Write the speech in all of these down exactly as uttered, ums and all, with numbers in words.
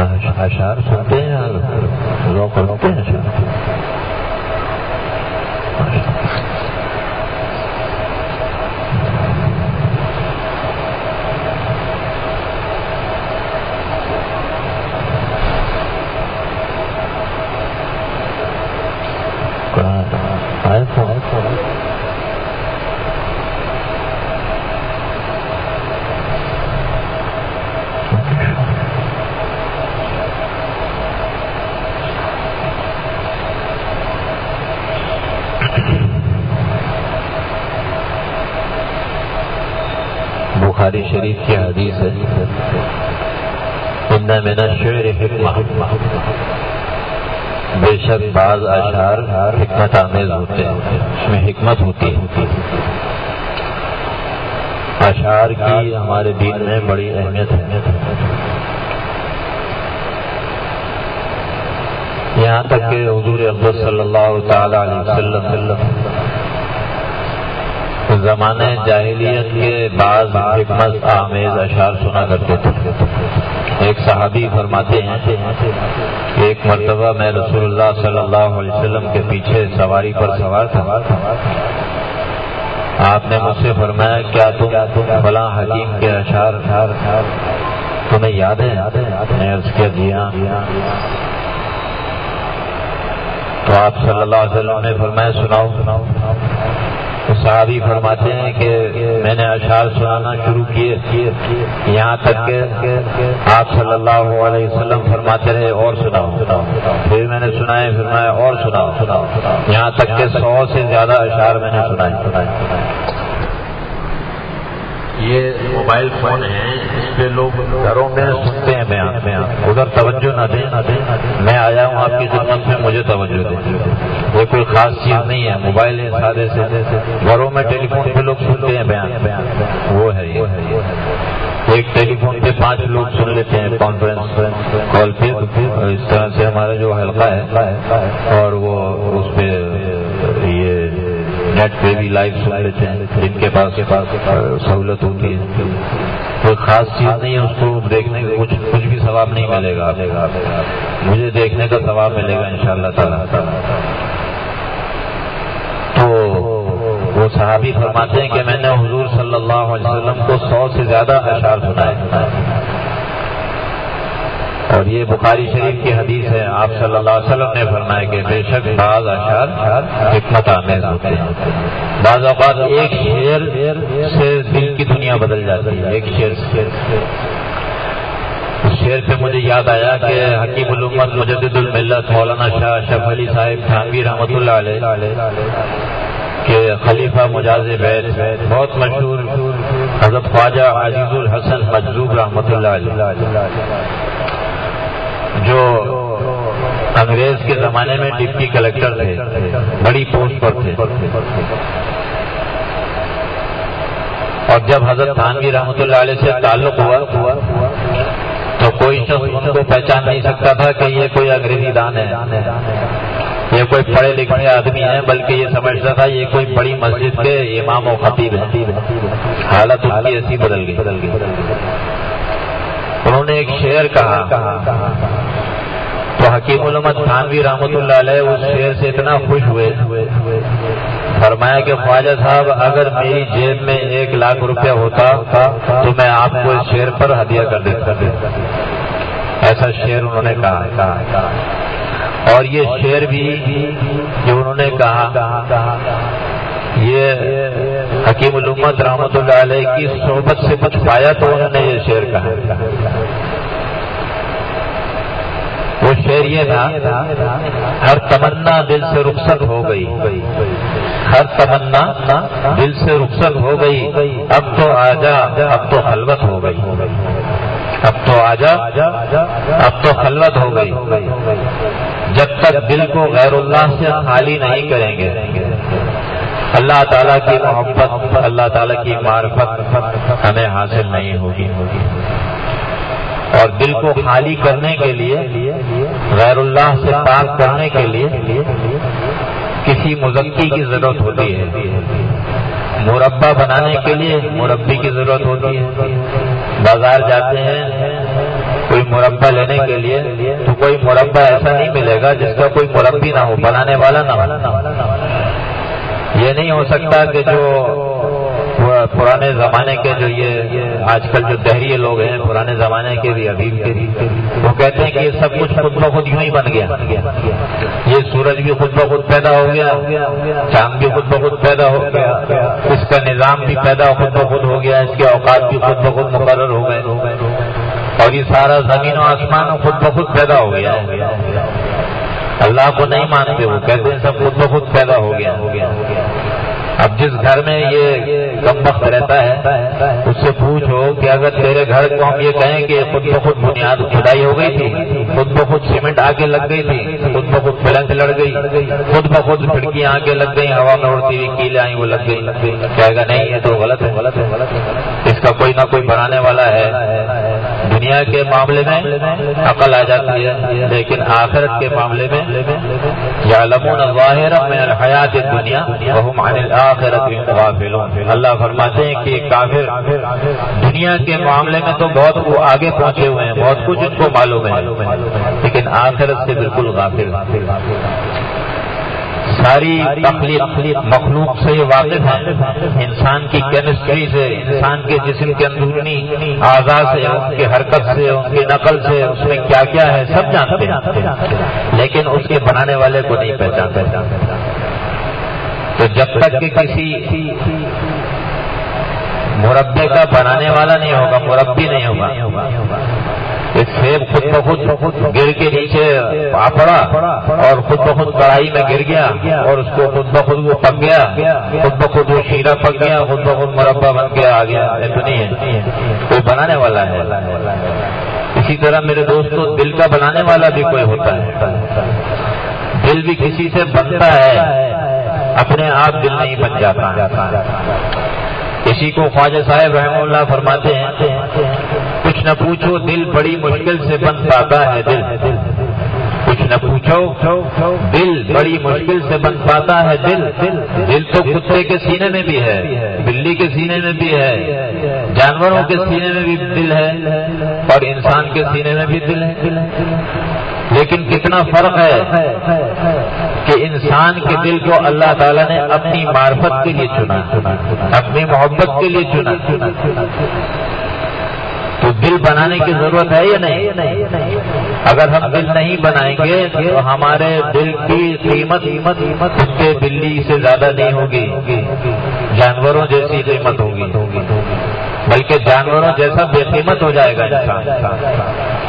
اشعار سنتے ہیں ذوق رکھتے ہیں اشعار آئے تو آئے تو بخاری شریف کی حدیث ہے ان من الشعر حکمہ، بے شک بعض اشعار حکمت آمیز ہوتے ہیں، اس میں حکمت ہوتی ہے۔ اشعار کی ہمارے دین میں بڑی اہمیت ہے، یہاں تک کہ حضور اقدس صلی اللہ تعالی علیہ وسلم زمانے جاہلیت کے بعض حکمت آمیز اشعار سنا کرتے تھے۔ ایک صحابی فرماتے ہیں کہ ایک مرتبہ میں رسول اللہ صلی اللہ علیہ وسلم کے پیچھے سواری پر سوار تھا، آپ نے مجھ سے فرمایا کیا تم فلاں حکیم کے اشعار تمہیں یاد ہے؟ میں عرض کیا جی ہاں۔ تو آپ صلی اللہ علیہ وسلم نے فرمایا سناؤ۔ صحابی فرماتے ہیں کہ میں نے اشعار سنانا شروع کیے، یہاں تک کہ آپ صلی اللہ علیہ وسلم فرماتے رہے اور سناؤ، پھر میں نے سنائے، فرمایا اور سناؤ، یہاں تک کہ سو سے زیادہ اشعار میں نے سنائے۔ یہ موبائل فون ہے، اس پہ لوگ گھروں میں سنتے ہیں بیان میں، ادھر توجہ نہ دیں، میں آیا ہوں آپ کی خدمت میں، مجھے توجہ دیں۔ یہ کوئی خاص چیز نہیں ہے، موبائل ہے سادے سے، گھروں میں ٹیلی فون پہ لوگ سنتے ہیں بیان، وہ ہے یہ۔ ایک ٹیلی فون پہ پانچ لوگ سن لیتے ہیں کانفرنس کال پہ، اس طرح سے ہمارا جو حلقہ ہے، اور وہ اس پہ یہ نیٹ پہ بھی لائیو سن لیتے ہیں جن کے پاس سہولت ہوتی ہے۔ کوئی خاص چیز نہیں ہے، اس کو دیکھنے کا کچھ کچھ بھی ثواب نہیں ملے گا، مجھے دیکھنے کا ثواب ملے گا انشاءاللہ تعالی۔ تو وہ صحابی فرماتے ہیں کہ میں نے حضور صلی اللہ علیہ وسلم کو سو سے زیادہ اشعار سنائے، اور یہ بخاری شریف کی حدیث ہے۔ آپ صلی اللہ علیہ وسلم نے فرمایا کہ بے شک بعض اشعار حکمت آمیز ہوتے ہیں، بعض اوقات ایک شعر سے دل کی دنیا بدل جاتی ہے، ایک شعر سے۔ اس شعر پہ مجھے یاد آیا کہ حکیم الامت مجدد الملت مولانا شاہ اشرف علی صاحب تھانوی رحمۃ اللہ علیہ کہ خلیفہ مجاز بیت بہت مشہور حضرت خواجہ عزیز الحسن مجذوب رحمۃ اللہ علیہ، جو انگریز کے زمانے میں ڈپٹی کلیکٹر تھے، بڑی پوسٹ پر تھے، اور جب حضرت تھانوی رحمۃ اللہ علیہ سے تعلق ہوا تو کوئی شخص ان کو پہچان نہیں سکتا تھا کہ یہ کوئی انگریزی دان ہے، یہ کوئی پڑھے لکھے آدمی ہے، بلکہ یہ سمجھتا تھا یہ کوئی بڑی مسجد کے امام و خطیب ہے۔ حالت اس کی ایسی بدل گئی۔ انہوں نے ایک شعر کہا تو حکیم الامت تھانوی رحمۃ اللہ علیہ اس شعر سے اتنا خوش ہوئے، فرمایا کہ خواجہ صاحب اگر میری جیب میں ایک لاکھ روپیہ ہوتا تو میں آپ کو اس شعر پر ہدیہ کر دیتا۔ ایسا شعر انہوں نے کہا، اور یہ شعر بھی جو انہوں نے کہا یہ حکیم الامت رحمۃ اللہ علیہ کی صحبت سے کچھ پایا تو انہوں نے یہ شعر کہا۔ وہ شعر یہ تھا، ہر تمنا دل سے رخصت ہو گئی، ہر تمنا دل سے رخصت ہو گئی، اب تو آجا اب تو خلوت ہو گئی، اب تو آجا اب تو خلوت ہو گئی، جب تک دل کو غیر اللہ سے خالی نہیں کریں گے اللہ تعالیٰ کی محبت، اللہ تعالیٰ کی معرفت ہمیں حاصل نہیں ہوگی۔ اور دل کو خالی کرنے کے لیے، غیر اللہ سے پاک کرنے کے لیے کسی مزکی کی ضرورت ہوتی ہے، مربع بنانے کے لیے مربی کی ضرورت ہوتی ہے۔ بازار جاتے ہیں، کوئی مربع لینے کے لیے تو کوئی مربع ایسا نہیں ملے گا جس کا کوئی مربی نہ ہو، بنانے والا نہ ہو۔ یہ نہیں ہو سکتا کہ جو پرانے زمانے کے جو یہ آج کل جو دہریے لوگ ہیں، پرانے زمانے کے بھی ابھی کے بھی، وہ کہتے ہیں کہ یہ سب کچھ خود بخود یوں ہی بن گیا، یہ سورج بھی خود بخود پیدا ہو گیا، چاند بھی خود بخود پیدا ہو گیا، اس کا نظام بھی پیدا خود بخود ہو گیا، اس کے اوقات بھی خود بخود مقرر ہو گئے، اور یہ سارا زمین و آسمان خود بخود پیدا ہو گیا۔ اللہ کو نہیں مانتے، وہ کہتے ہیں سب خود بخود پیدا ہو گیا۔ اب جس گھر میں یہ کم وقت رہتا ہے اس سے پوچھو کہ اگر تیرے گھر کو ہم یہ کہیں کہ خود بخود بنیاد کھدائی ہو گئی تھی، خود بخود سیمنٹ آگے لگ گئی تھی، خود بخود پلنگ لڑ گئی، خود بخود کھڑکیاں آگے لگ گئی، ہوا میں اڑتی ہوئی کیلیں آئیں وہ لگ گئی، کہے گا نہیں یہ تو غلط ہے، غلط ہے، غلط ہے، اس کا کوئی نہ کوئی بنانے والا ہے۔ دنیا کے معاملے میں عقل آ جاتی ہے، لیکن آخرت کے معاملے میں یعلمون ظاہرا من الحیات الدنیا وهم عن الآخرۃ غافلون۔ اللہ فرماتے ہیں کہ کافر دنیا کے معاملے میں تو بہت وہ آگے پہنچے ہوئے ہیں، بہت کچھ ان کو معلوم ہے، لیکن آخرت سے بالکل غافل۔ ساری تخلیق مخلوق سے یہ واقف ہے، انسان کی کیمسٹری سے، انسان کے جسم کے اندرونی اعضاء سے، ان کی حرکت سے، ان کی نقل سے، اس میں کیا کیا ہے سب جانتے ہیں، لیکن اس کے بنانے والے کو نہیں پہچانتے۔ تو جب تک کہ کسی مربے کا بنانے والا نہیں ہوگا، مربی نہیں ہوگا، ایک سیب خود بخود گر کے نیچے آ پڑا اور خود بخود کڑھائی میں گر گیا اور اس کو خود بخود وہ پک گیا، خود بخود وہ شیرہ پک گیا، خود بخود مربع بن کے آ گیا، ایسا نہیں ہے، کوئی بنانے والا ہے۔ اسی طرح میرے دوستو دل کا بنانے والا بھی کوئی ہوتا ہے، دل بھی کسی سے بنتا ہے، اپنے آپ دل نہیں بن جاتا۔ اسی کو خواجہ صاحب رحمہ اللہ فرماتے ہیں کچھ نہ پوچھو دل بڑی مشکل سے بن پاتا ہے، دل کچھ نہ پوچھو دل بڑی مشکل سے بن پاتا ہے، دل دل تو کتے کے سینے میں بھی ہے، بلی کے سینے میں بھی ہے، جانوروں کے سینے میں بھی دل ہے، اور انسان کے سینے میں بھی دل ہے، لیکن کتنا فرق ہے کہ انسان کے دل کو اللہ تعالیٰ نے اپنی معرفت کے لیے چنا، اپنی محبت کے لیے چنا۔ تو دل بنانے کی ضرورت ہے یا نہیں؟ اگر ہم دل نہیں بنائیں گے تو ہمارے دل کی قیمت کتے بلی سے زیادہ نہیں ہوگی، جانوروں جیسی قیمت ہوگی، بلکہ جانوروں جیسا بے قیمت ہو جائے گا انسان۔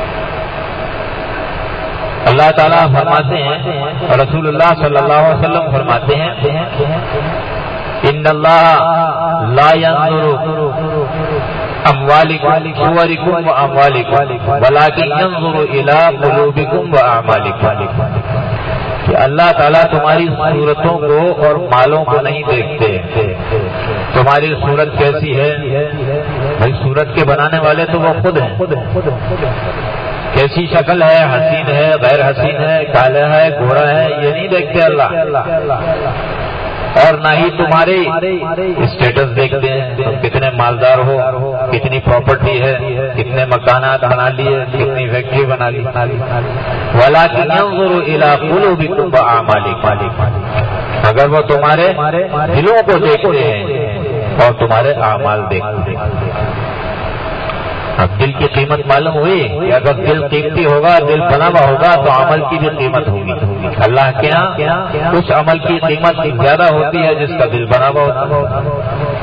اللہ تعالیٰ فرماتے ہیں، رسول اللہ صلی اللہ علیہ وسلم فرماتے ہیں، ان اللہ لا ينظر اموالکم صورکم و اموالکم ولکن ينظر الى قلوبکم و اعمالکم، کہ اللہ تعالیٰ تمہاری صورتوں کو اور مالوں کو نہیں دیکھتے، تمہاری صورت کیسی ہے، بھائی صورت کے بنانے والے تو وہ خود ہیں، کیسی شکل ہے، حسین ہے، غیر حسین ہے، کالا ہے، گورا ہے، یہ نہیں دیکھتے اللہ، اور نہ ہی تمہارے اسٹیٹس دیکھتے ہیں، تم کتنے مالدار ہو، کتنی پراپرٹی ہے، کتنے مکانات بنا لیے، کتنی فیکٹری بنا لی، وَلَكِنْ يَنْظُرُ إِلَىٰ قُلُوبِكُمْ وَأَعْمَالِكُمْ، اگر وہ تمہارے دلوں کو دیکھتے ہیں اور تمہارے اعمال دیکھتے ہیں۔ اب دل کی قیمت معلوم ہوئی کہ اگر دل قیمتی ہوگا، دل بنا ہوا ہوگا تو عمل کی بھی قیمت ہوگی، اللہ کے یہاں اس عمل کی قیمت زیادہ ہوتی ہے جس کا دل بنا ہوا ہوتا ہے۔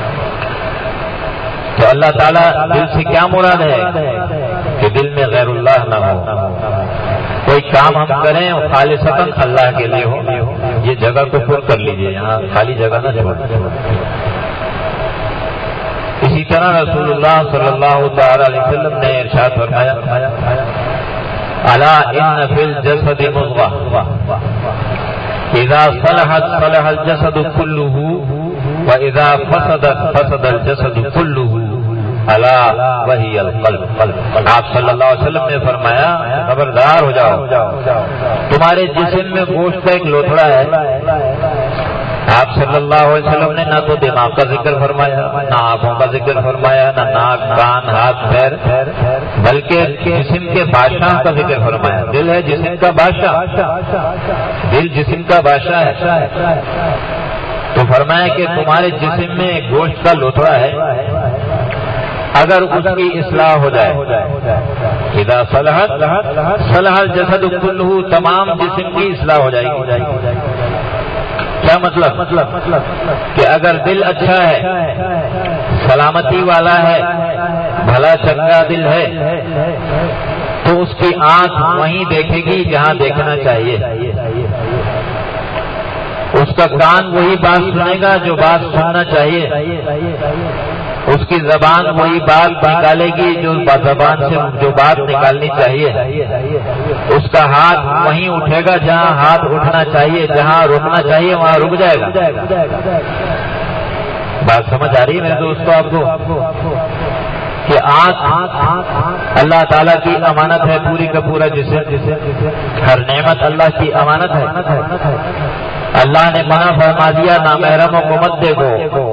تو اللہ تعالیٰ دل سے کیا مراد ہے کہ دل میں غیر اللہ نہ ہو، کوئی کام ہم کریں خالصتاً اللہ کے لیے ہو۔ یہ جگہ کو پر کر لیجئے، یہاں خالی جگہ نہ چھوڑیں۔ اسی طرح رسول اللہ صلی اللہ تعالی علیہ وسلم نے ارشاد فرمایا، الا ان فی الجسد مضغہ اذا صلحت صلح الجسد كله واذا فسدت فسد الجسد كله الا وهي القلب۔ آپ صلی اللہ علیہ وسلم نے فرمایا خبردار ہو جاؤ، تمہارے جسم میں گوشت کا ایک لوتھڑا ہے، آپ صلی اللہ علیہ وسلم نے نہ تو دماغ کا ذکر فرمایا، نہ آنکھوں کا ذکر فرمایا، نہ ناک کان ہاتھ پیر، بلکہ جسم کے بادشاہ کا ذکر فرمایا۔ دل ہے جسم کا بادشاہ، دل جسم کا بادشاہ ہے۔ تو فرمایا کہ تمہارے جسم میں گوشت کا لوتھڑا ہے، اگر اس کی اصلاح ہو جائے، اذا صلحت صلح الجسد کلہ، تمام جسم کی اصلاح ہو جائے گی۔ کیا مطلب؟ کہ اگر دل اچھا ہے، سلامتی والا ہے، بھلا چنگا دل ہے، تو اس کی آنکھ وہیں دیکھے گی جہاں دیکھنا چاہیے، اس کا کان وہی بات سنے گا جو بات سننا چاہیے، اس کی زبان وہی بات نکالے گی جو زبان سے جو بات نکالنی چاہیے، اس کا ہاتھ وہیں اٹھے گا جہاں ہاتھ اٹھنا چاہیے، جہاں رکنا چاہیے وہاں رک جائے گا۔ بات سمجھ آ رہی ہے میرے دوستو آپ کو؟ کہ آنکھ اللہ تعالیٰ کی امانت ہے، پوری کا پورا جسم، ہر نعمت اللہ کی امانت ہے۔ اللہ نے منع فرما دیا نامحرموں کو مت دیکھو،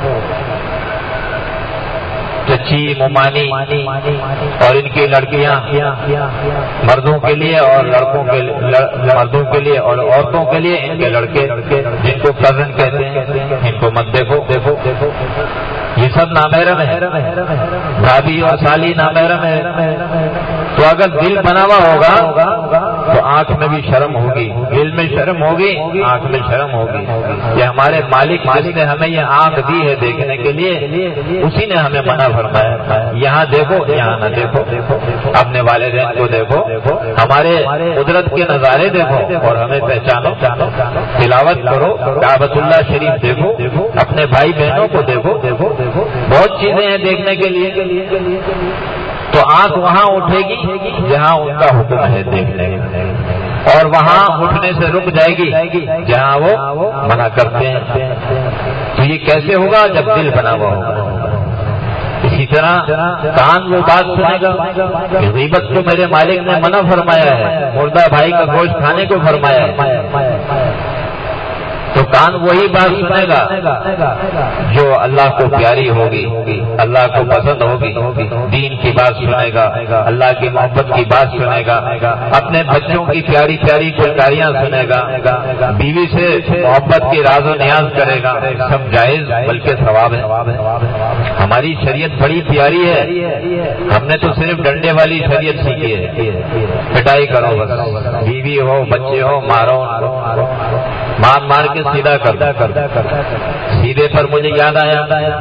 چچی ممانی اور ان کی لڑکیاں مردوں کے لیے اور لڑکوں کے مردوں کے لیے اور عورتوں کے لیے ان کے لڑکے جن کو کزن کہتے ہیں ان کو مت دیکھو دیکھو یہ سب نامحرم ہے، بھابھی اور سالی نامحرم ہے۔ تو اگر دل بنا ہوا ہوگا تو آنکھ میں بھی شرم ہوگی، دل میں شرم ہوگی، آنکھ میں شرم ہوگی۔ یہ ہمارے مالک جس نے ہمیں یہ آنکھ دی ہے دیکھنے کے لیے، اسی نے ہمیں منع فرمایا یہاں دیکھو یہاں نہ دیکھو، اپنے والدین کو دیکھو، ہمارے قدرت کے نظارے دیکھو اور ہمیں پہچانو، تلاوت کرو، کعبۃ اللہ شریف دیکھو، اپنے بھائی بہنوں کو دیکھو، بہت چیزیں ہیں دیکھنے کے لیے۔ تو آنکھ وہاں اٹھے گی جہاں ان کا حکم ہے دیکھنے، اور وہاں اٹھنے سے رک جائے گی جہاں وہ منع کرتے ہیں۔ تو یہ کیسے ہوگا؟ جب دل بنا ہوا ہوگا۔ اسی طرح کان وہ بات سنے گا کہ غیبت کو میرے مالک نے منع فرمایا ہے، مردہ بھائی کا گوشت کھانے کو فرمایا ہے، تو کان وہی بات سنے گا جو اللہ کو پیاری ہوگی، اللہ کو پسند ہوگی، دین کی بات سنے گا، اللہ کی محبت کی بات سنے گا، اپنے بچوں کی پیاری پیاری گلکاریاں سنے گا، بیوی سے محبت کی راز و نیاز کرے گا، سب جائز بلکہ ثواب ہے۔ ہماری شریعت بڑی پیاری ہے، ہم نے تو صرف ڈنڈے والی شریعت سیکھی ہے، پٹائی کرو بس، بیوی ہو بچے ہو مارو، مار مار کے سیدھا کر سیدھے پر مجھے یاد آیا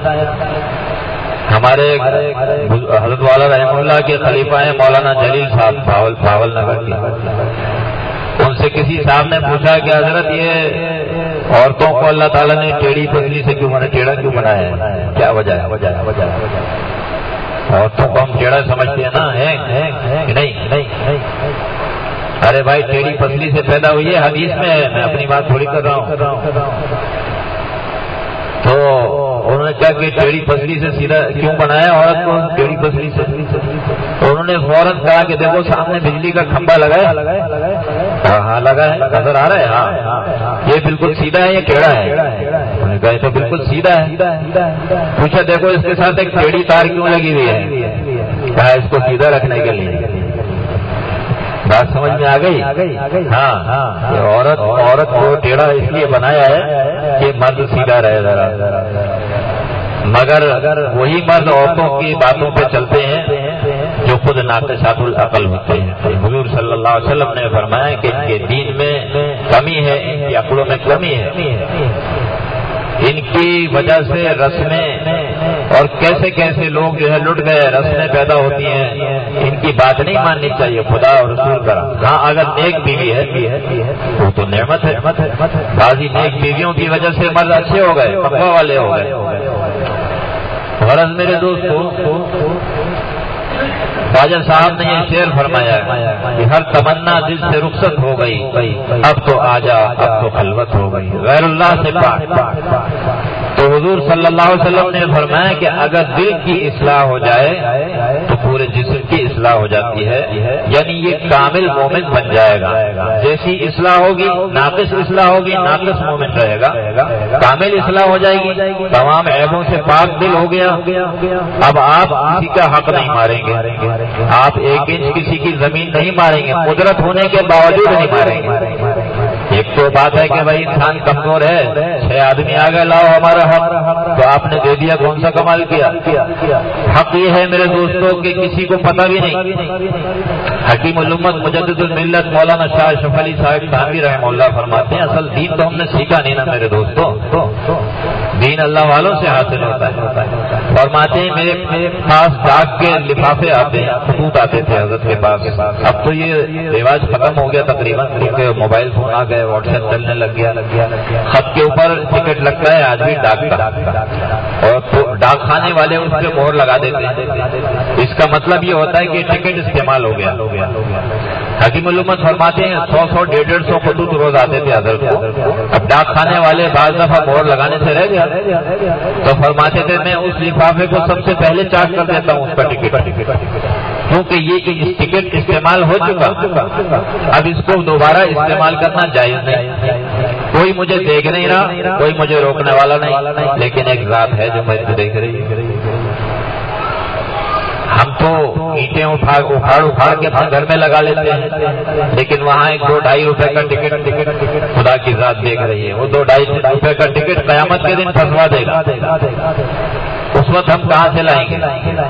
ہمارے حضرت والا رحمہ اللہ کے خلیفہ ہیں مولانا جلیل صاحب بھاول بھاول نگر کے، ان سے کسی صاحب نے پوچھا کہ حضرت یہ عورتوں کو اللہ تعالیٰ نے ٹیڑھی پتلی سے کیوں بنا ٹیڑھا کیوں بنایا ہے، کیا وجہ ہے؟ عورتوں کو ہم ٹیڑھا سمجھتے ہیں نا، ہے نہیں؟ ارے بھائی ٹیڑھی پتلی سے پیدا ہوئی ہے، حدیث میں ہے، میں اپنی بات تھوڑی کر رہا ہوں۔ تو انہوں نے کہا کہ ٹیڑھی پتلی سے سیدھا کیوں بنایا عورت کو ٹیڑھی پتلی سے؟ تو انہوں نے فوراً کہا کہ دیکھو سامنے بجلی کا کھمبا لگا ہے، ہاں ہاں لگا ہے، نظر آ رہا ہے، ہاں یہ بالکل سیدھا ہے یا ٹیڑھا ہے؟ انہوں نے کہا یہ تو بالکل سیدھا ہے۔ پوچھا دیکھو اس کے ساتھ ایک ٹیڑھی تار کیوں لگی ہوئی ہے؟ کہا اس کو سیدھا رکھنے کے لیے۔ بات سمجھ میں آ گئی؟ ہاں یہ عورت عورت کو ٹیڑھا اس لیے بنایا ہے کہ مرد سیدھا رہے ذرا، مگر وہی مرد عورتوں کی باتوں پہ چلتے ہیں جو خود ناقصات العقل ہوتے ہیں۔ حضور صلی اللہ علیہ وسلم نے فرمایا کہ ان کے دین میں کمی ہے، ان کی عقلوں میں کمی ہے، ان کی وجہ سے رسمیں اور کیسے کیسے لوگ جو ہے لٹ گئے، رسمیں پیدا ہوتی ہیں، ان کی بات نہیں ماننی چاہیے خدا اور رسول کا۔ ہاں اگر نیک بیوی ہے وہ تو نعمت ہے، بعضی نیک بیویوں کی وجہ سے مرد اچھے ہو گئے، تقویٰ والے ہو گئے۔ غرض میرے دوستو خواجہ صاحب نے یہ شعر فرمایا کہ ہر تمنا دل سے رخصت ہو گئی، اب تو آجا اب تو خلوت ہو گئی، غیر اللہ سے پاک۔ تو تو حضور صلی اللہ علیہ وسلم نے فرمایا کہ اگر دل کی اصلاح ہو جائے تو پورے جسم کی اصلاح ہو جاتی ہے، یعنی یہ کامل مومن بن جائے گا۔ جیسی اصلاح ہوگی ناقص اصلاح ہوگی، ناقص مومن رہے گا، کامل اصلاح ہو جائے گی، تمام عیبوں سے پاک دل ہو گیا۔ اب آپ کسی کا حق نہیں ماریں گے، آپ ایک انچ کسی کی زمین نہیں ماریں گے، قدرت ہونے کے باوجود نہیں ماریں گے۔ ایک تو بات ہے کہ بھائی انسان کمزور ہے، چھ آدمی آ گئے لاؤ ہمارا حق، تو آپ نے دے دیا، کون سا کمال کیا؟ حق یہ ہے میرے دوستوں کہ کسی کو پتہ بھی نہیں۔ حکیم الامت مجدد الملت مولانا شاہ اشرف علی صاحب تھانوی رحمہ اللہ فرماتے ہیں اصل دین تو ہم نے سیکھا نہیں نا میرے دوستوں، دین اللہ والوں سے حاصل ہوتا ہے۔ فرماتے ہیں میرے پاس ڈاک کے لفافے آتے ہیں، خطوط آتے تھے حضرت کے پاس، اب تو یہ رواج ختم ہو گیا تقریباً کیونکہ موبائل فون آ گئے، واٹس ایپ چلنے لگ گیا، خط کے اوپر ٹکٹ لگتا ہے آج بھی ڈاک کا، اور ڈاک خانے والے اس پہ مہر لگا دیتے ہیں۔ اس کا مطلب یہ ہوتا ہے کہ ٹکٹ استعمال ہو گیا۔ حکیم الامت فرماتے ہیں سو سو ڈیڑھ ڈیڑھ سو خطوط روز آتے تھے حضرت کو، اب ڈاک خانے والے بعض دفعہ مہر لگانے سے رہ گیا تو فرماتے تھے میں اس لفافے کو سب سے پہلے چارج کر دیتا ہوں اس کا ٹکٹ، کیونکہ یہ ٹکٹ استعمال ہو چکا، اب اس کو دوبارہ استعمال کرنا جائز نہیں۔ کوئی مجھے دیکھ نہیں رہا، کوئی مجھے روکنے والا نہیں، لیکن ایک ذات ہے جو مجھے دیکھ رہی ہے۔ ہم تو اینٹیں اٹھا اکھاڑ اکھاڑ کے اپنے گھر میں لگا لیتے ہیں، لیکن وہاں ایک دو ڈھائی روپے کا ٹکٹ خدا کی ذات دیکھ رہی ہے، وہ دو ڈھائی روپے کا ٹکٹ قیامت کے دن پھنسوا دے گا، اس وقت ہم کہاں سے لائیں گے؟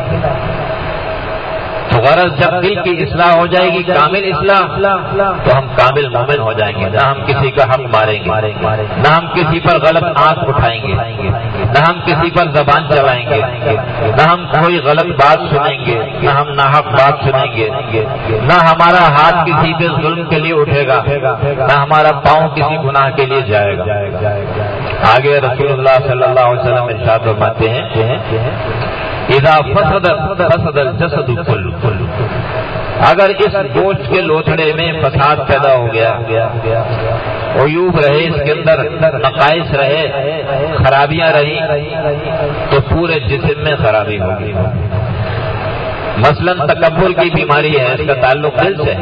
تو غرض جب دل کی اصلاح ہو جائے گی، کامل اصلاح، تو ہم کامل مومن ہو جائیں گے، نہ ہم کسی کا حق ماریں گے، نہ ہم کسی پر غلط آنکھ اٹھائیں گے، نہ ہم کسی پر زبان چلائیں گے، نہ ہم کوئی غلط بات سنیں گے، نہ ہم ناحق بات سنیں گے، نہ ہمارا ہاتھ کسی پہ ظلم کے لیے اٹھے گا، نہ ہمارا پاؤں کسی گناہ کے لیے جائے گا۔ آگے رسول اللہ صلی اللہ علیہ وسلم ارشاد فرماتے ہیں اذا فسد فسد الجسد كله، اگر اس گوشت کے لوتھڑے میں فساد پیدا ہو گیا، عیوب رہے، اس کے اندر نقائص رہے، خرابیاں رہی، تو پورے جسم میں خرابی ہوگی۔ مثلا تکبر کی بیماری ہے، اس کا تعلق دل سے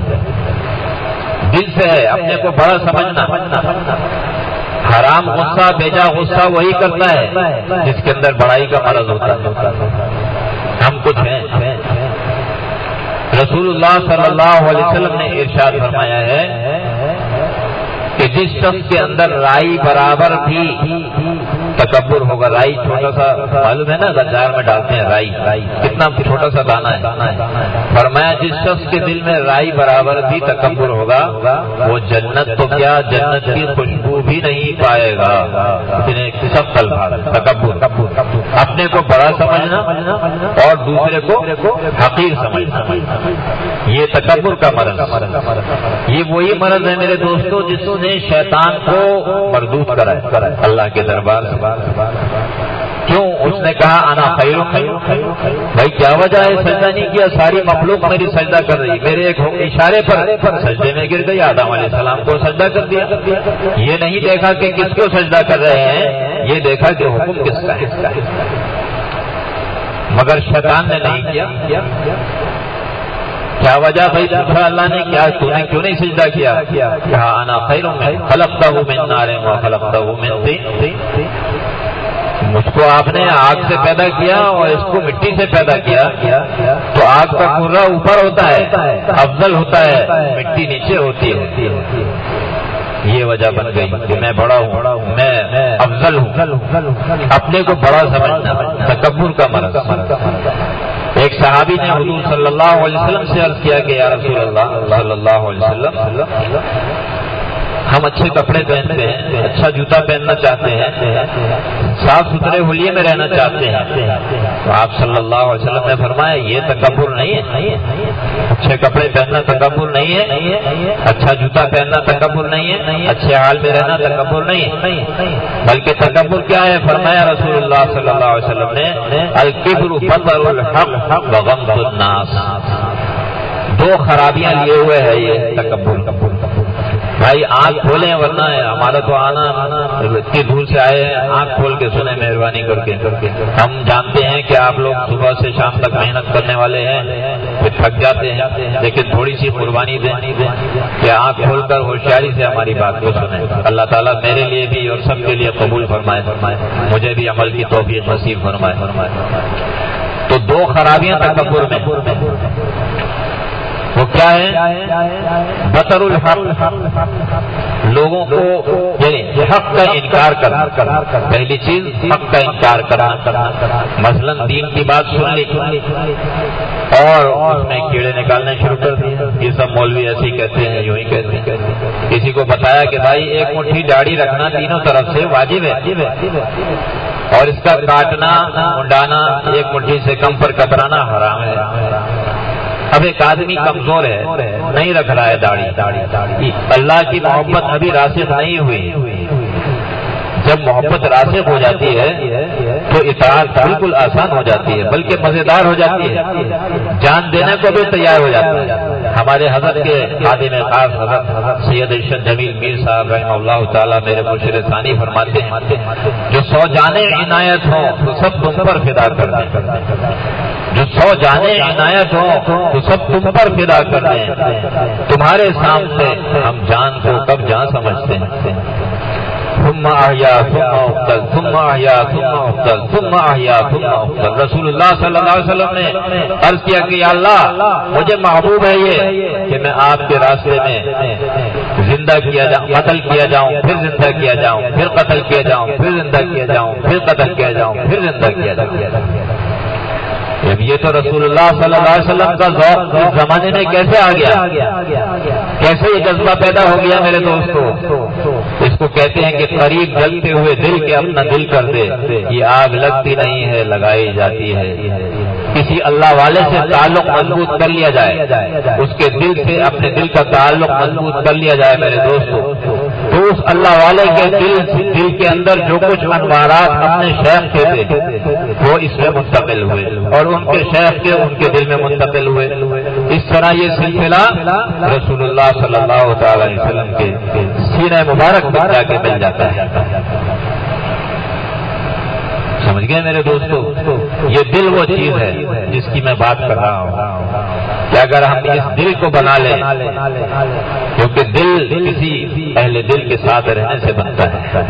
دل سے ہے، اپنے کو بڑا سمجھنا۔ حرام غصہ، بیجا غصہ وہی کرتا ہے جس کے اندر بڑائی کا مرض ہوتا ہے۔ ہم کچھ ہیں، رسول اللہ صلی اللہ علیہ وسلم نے ارشاد فرمایا ہے کہ جس شخص کے اندر رائی برابر بھی تکبر ہوگا، رائی چھوٹا سا معلوم ہے نا، گنجار میں ڈالتے ہیں رائی، کتنا چھوٹا سا دانہ ہے، فرمایا جس شخص کے دل میں رائی برابر بھی تکبر ہوگا وہ جنت تو کیا جنت کی خوشبو بھی نہیں پائے گا۔ اتنے سخت الفاظ، تکبر، اپنے کو بڑا سمجھنا اور دوسرے کو حقیر سمجھنا، یہ تکبر کا مرض، یہ وہی مرض ہے میرے دوستوں جس نے شیطان کو مردود کرا ہے اللہ کے دربار سے۔ کیوں؟ اس نے کہا انا خیر، بھائی کیا وجہ ہے سجدہ نہیں کیا؟ ساری مخلوق میری سجدہ کر رہی، میرے ایک اشارے پر سجدے میں گر گئی، آدم علیہ السلام کو سجدہ کر دیا۔ یہ نہیں دیکھا کہ کس کو سجدہ کر رہے ہیں، یہ دیکھا کہ حکم کس کا ہے، مگر شیطان نے نہیں کیا۔ کیا وجہ بھائی؟ پوچھا اللہ نے کیا تو نے کیوں نہیں سجدہ کیا؟ کہا انا خیر من خلقتہ من نار و خلقتہ من طین، مجھ کو آپ نے آگ سے پیدا کیا اور اس کو مٹی سے پیدا کیا، تو آگ کا کرہ اوپر ہوتا ہے، افضل ہوتا ہے، مٹی نیچے ہوتی ہے۔ یہ وجہ بن گئی کہ میں بڑا ہوں، میں افضل ہوں، اپنے کو بڑا سمجھنا، تکبر کا مرض۔ ایک صحابی نے حضور صلی اللہ علیہ وسلم سے عرض کیا کہ یا رسول اللہ صلی اللہ علیہ وسلم، ہم اچھے کپڑے پہنتے ہیں، اچھا جوتا پہننا چاہتے ہیں، صاف ستھرے حلیے میں رہنا چاہتے ہیں، تو آپ صلی اللہ علیہ وسلم نے فرمایا یہ تکبر نہیں ہے، اچھے کپڑے پہننا تکبر نہیں ہے، اچھا جوتا پہننا تکبر نہیں ہے، اچھے حال میں رہنا تکبر نہیں ہے، بلکہ تکبر کیا ہے؟ فرمایا رسول اللہ صلی اللہ علیہ وسلم نے الکبر بطر الحق وغمط الناس، دو خرابیاں لیے ہوئے ہے یہ تکبر۔ بھائی آنکھ کھولیں، ورنہ ہمارا تو آنا اتنی دور سے آئے ہیں، آنکھ کھول کے سنیں مہربانی کر کے. ہم جانتے ہیں کہ آپ لوگ صبح سے شام تک محنت کرنے والے ہیں، پھر تھک جاتے ہیں، لیکن تھوڑی سی قربانی دیں کہ آنکھ کھول کر ہوشیاری سے ہماری بات کو سنیں. اللہ تعالیٰ میرے لیے بھی اور سب کے لیے قبول فرمائے، مجھے بھی عمل کی توفیق نصیب فرمائے. تو دو خرابیاں تکبر میں، وہ کیا ہے؟ بطر الحق، لوگوں کو یعنی حق کا انکار کرنا. پہلی چیز حق کا انکار کرنا. مثلا دین کی بات سن لی اور اس میں کیڑے نکالنے شروع کر دیے. یہ سب مولوی ایسے ہی کہتے ہیں، یوں ہی کہتے ہیں. کسی کو بتایا کہ بھائی ایک مٹھی داڑھی رکھنا تینوں طرف سے واجب ہے، اور اس کا کاٹنا منڈانا ایک مٹھی سے کم پر کترانا حرام ہے. اب ایک آدمی کمزور ہے، نہیں رکھ رہا ہے داڑھی، اللہ کی محبت ابھی راسخ نہیں ہوئی. جب محبت راسخ ہو جاتی ہے تو اطاعت بالکل آسان ہو جاتی ہے، بلکہ مزیدار ہو جاتی ہے، جان دینے کو بھی تیار ہو جاتا ہے. ہمارے حضرت کے خادم خاص حضرت سید ارشد جمیل میر صاحب رحمہ اللہ تعالیٰ میرے مرشد ثانی فرماتے ہیں، جو سو جانیں عنایت ہوں تو سب تم پر فدا کر دیں. جو سو جانیں عنایت ہوں تو سب تم پر فدا کر دیں. تمہارے سامنے ہم جان کو کب جان سمجھتے ہیں. ثم احیا ثم افضل ثم احیا ثم افضل ثم احیا ثم افضل. رسول اللہ صلی اللہ علیہ وسلم نے عرض کیا کہ یا اللہ مجھے محبوب ہے یہ کہ میں آپ کے راستے میں زندہ کیا جاؤں، قتل کیا جاؤں، پھر زندہ کیا جاؤں، پھر قتل کیا جاؤں، پھر زندہ کیا جاؤں، پھر قتل کیا جاؤں، پھر زندہ کیا جاؤں. یہ تو رسول اللہ صلی اللہ علیہ وسلم کا ذوق اس زمانے میں کیسے آ گیا، کیسے یہ جذبہ پیدا ہو گیا میرے دوستو. اس کو کہتے ہیں کہ قریب جلتے ہوئے دل کے اپنا دل کر دے. یہ آگ لگتی نہیں ہے، لگائی جاتی ہے. کسی اللہ والے سے تعلق مضبوط کر لیا جائے، اس کے دل سے اپنے دل کا تعلق مضبوط کر لیا جائے میرے دوستو، تو اس اللہ والے کے دل دل کے اندر جو کچھ انوارات اپنے شیخ کے تھے وہ اس میں منتقل ہوئے، اور ان کے شیخ کے ان کے دل میں منتقل ہوئے. اس طرح یہ سلسلہ رسول اللہ صلی اللہ تعالی علیہ وسلم کے سینہ مبارک پر جا کے مل جاتا ہے. سمجھ گئے میرے دوستو؟ یہ دل وہ چیز ہے جس کی میں بات کر رہا ہوں کہ اگر ہم اس دل کو بنا لیں، کیونکہ دل کسی اہل دل کے ساتھ رہنے سے بنتا ہے.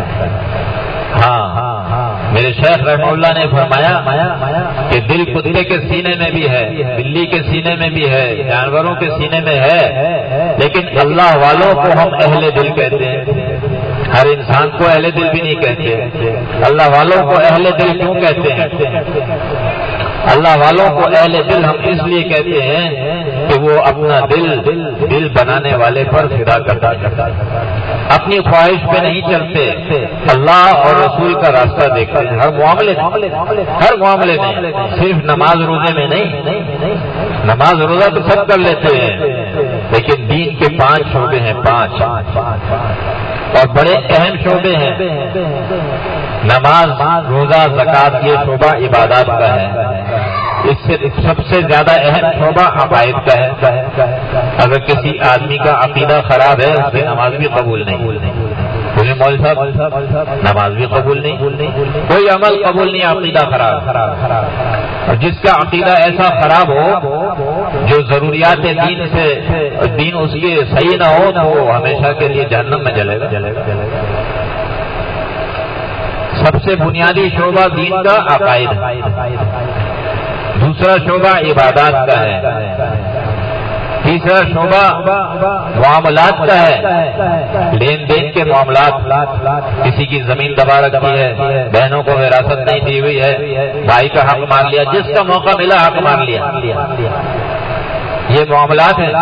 ہاں میرے شیخ رحمہ اللہ نے فرمایا کہ دل کتے کے سینے میں بھی ہے، بلی کے سینے میں بھی ہے، جانوروں کے سینے میں ہے، لیکن اللہ والوں کو ہم اہل دل کہتے ہیں. ہر انسان کو اہل دل بھی نہیں کہتے. اللہ والوں کو اہل دل کیوں کہتے ہیں؟ اللہ والوں کو اہل دل ہم اس لیے کہتے ہیں کہ وہ اپنا دل دل بنانے والے پر فدا کرتا ہے، اپنی خواہش پہ نہیں چلتے، اللہ اور رسول کا راستہ دیکھتے ہیں ہر معاملے میں. ہر معاملے میں، صرف نماز روزے میں نہیں. نماز روزہ تو سب کر لیتے ہیں، لیکن دین کے پانچ شعبے ہیں، پانچ اور بڑے اہم شعبے ہیں. نماز، روزہ، زکوٰۃ، یہ شعبہ عبادات کا ہے. اس سے سب سے زیادہ اہم شعبہ عقائد کا ہے. اگر کسی آدمی کا عقیدہ خراب ہے اس کی نماز بھی قبول نہیں. بولے مول صاحب نماز بھی قبول نہیں، کوئی عمل قبول نہیں، عقیدہ خراب. اور جس کا عقیدہ ایسا خراب ہو جو ضروریات دین سے دین اس کے صحیح نہ ہو تو وہ ہمیشہ کے لیے جہنم میں جلے گا. سب سے بنیادی شعبہ دین کا عقائد ہے. دوسرا شعبہ عبادات کا ہے. تیسرا شعبہ معاملات کا ہے، لین دین کے معاملات. کسی کی زمین دبا رکھی ہے، بہنوں کو وراثت نہیں دی ہوئی ہے، بھائی کا حق مار لیا، جس کا موقع ملا حق مار لیا. یہ معاملات ہیں.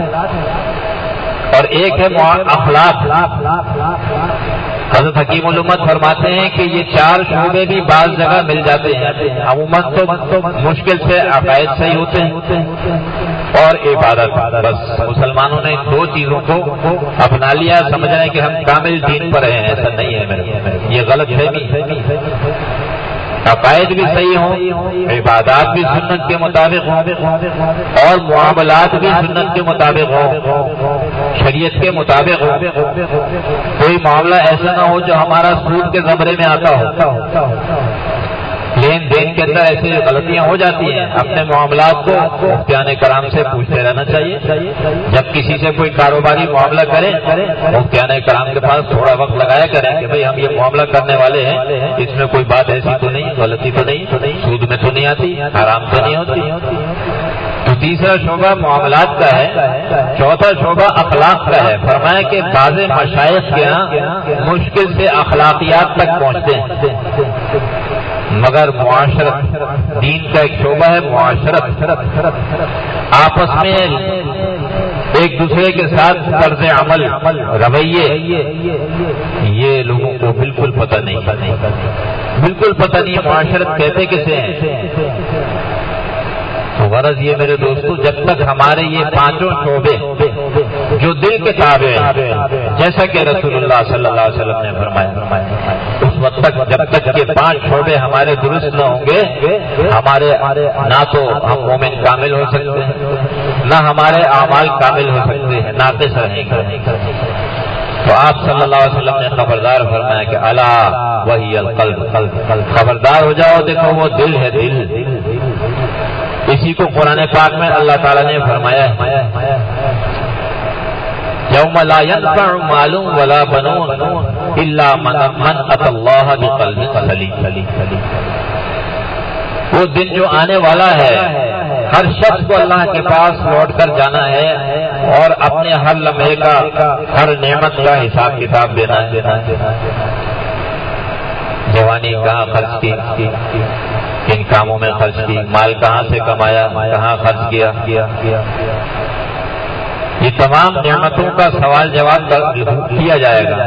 اور ایک ہے اخلاق. حضرت حکیم الامت فرماتے ہیں کہ یہ چار شعبے بھی بعض جگہ مل جاتے ہیں. عموماً تو مشکل سے عقائد صحیح ہوتے ہیں اور عبادت. بس مسلمانوں نے دو چیزوں کو اپنا لیا، سمجھ رہے ہیں کہ ہم کامل دین پر ہیں. ایسا نہیں ہے میرے، یہ غلط فہمی ہے. عقائد بھی صحیح ہوں، عبادات بھی سنت کے مطابق ہوں اور معاملات بھی سنت کے مطابق ہوں، شریعت کے مطابق ہوں. کوئی معاملہ ایسا نہ ہو جو ہمارا سود کے زمرے میں آتا ہو. لین دین کے اندر ایسی غلطیاں ہو جاتی ہیں. اپنے معاملات کو مفتیان کرام سے پوچھتے رہنا چاہیے. جب کسی سے کوئی کاروباری معاملہ کریں مفتیان کرام کے پاس تھوڑا وقت لگایا کریں کہ بھئی ہم یہ معاملہ کرنے والے ہیں، اس میں کوئی بات ایسی تو نہیں، غلطی تو نہیں، سود میں تو نہیں آتی، حرام تو نہیں ہوتی. تو تیسرا شعبہ معاملات کا ہے. چوتھا شعبہ اخلاق کا ہے. فرمایا کہ بعض مشائخ کے ہاں مشکل سے اخلاقیات تک پہنچتے ہیں، مگر معاشرت دین کا ایک شعبہ ہے. معاشرت آپس میں ایک دوسرے کے ساتھ طرز عمل، رویے، یہ لوگوں کو بالکل پتہ نہیں، بالکل پتہ نہیں معاشرت کہتے کسے ہیں. تو غرض یہ میرے دوستو، جب تک ہمارے یہ پانچوں شعبے جو دل کے تابع ہیں، جیسا کہ رسول اللہ صلی اللہ علیہ وسلم نے فرمایا، اس وقت تک جب تک یہ پانچ شعبے ہمارے درست نہ ہوں گے، ہمارے نہ تو ہم مومن کامل ہو سکتے ہیں، نہ ہمارے اعمال کامل ہو سکتے ہیں، ناقص رہیں گے. تو آپ صلی اللہ علیہ وسلم نے خبردار فرمایا کہ الا وہی القلب، خبردار ہو جاؤ، دیکھو وہ دل ہے، دل. اسی کو قرآن پاک میں اللہ تعالیٰ نے فرمایا ہے یوم لا ينفع مال ولا بنون الا من اتى الله بقلب سلیم. وہ دن جو آنے والا ہے، ہر شخص کو اللہ کے پاس لوٹ کر جانا ہے اور اپنے ہر لمحے کا، ہر نعمت کا حساب کتاب دینا ہے. جوانی کہاں خرچ کی، کن کاموں میں خرچ کی، مال کہاں سے کمایا، کہاں خرچ کیا، یہ تمام نعمتوں کا سوال جواب کیا جائے گا.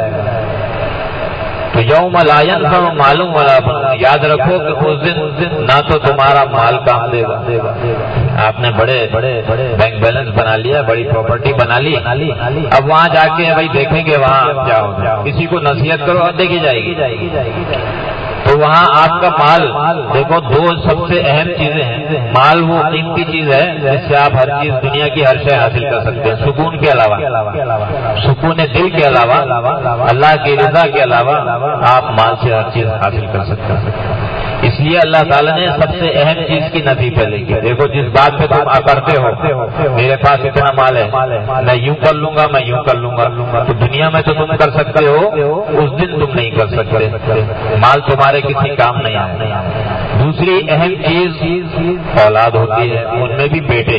تو یوم لا ينفع مال ولا بنون، یاد رکھو کہ اس دن نہ تو تمہارا مال کام دے گا. آپ نے بڑے بینک بیلنس بنا لیا، بڑی پراپرٹی بنا لی، اب وہاں جا کے بھائی دیکھیں گے، وہاں جاؤ کسی کو نصیحت کرو، دیکھی جائے گی. تو وہاں آپ کا مال دیکھو، دو سب سے اہم چیزیں ہیں. مال وہ قیمتی چیز ہے جس سے آپ ہر چیز، دنیا کی ہر شے حاصل کر سکتے ہیں، سکون کے علاوہ، سکون دل کے علاوہ، اللہ کی رضا کے علاوہ آپ مال سے ہر چیز حاصل کر سکتے ہیں. اس لیے اللہ تعالیٰ نے سب سے اہم چیز کی نفی پہلے کی. دیکھو جس بات پہ تم کرتے ہو، میرے پاس اتنا مال ہے، میں یوں کر لوں گا، میں یوں کر لوں گا، تو دنیا میں تو تم کر سکتے ہو، اس دن تم نہیں کر سکتے. مال تمہارے کسی کام نہیں آئے. دوسری اہم چیز اولاد ہوتی ہے، ان میں بھی بیٹے.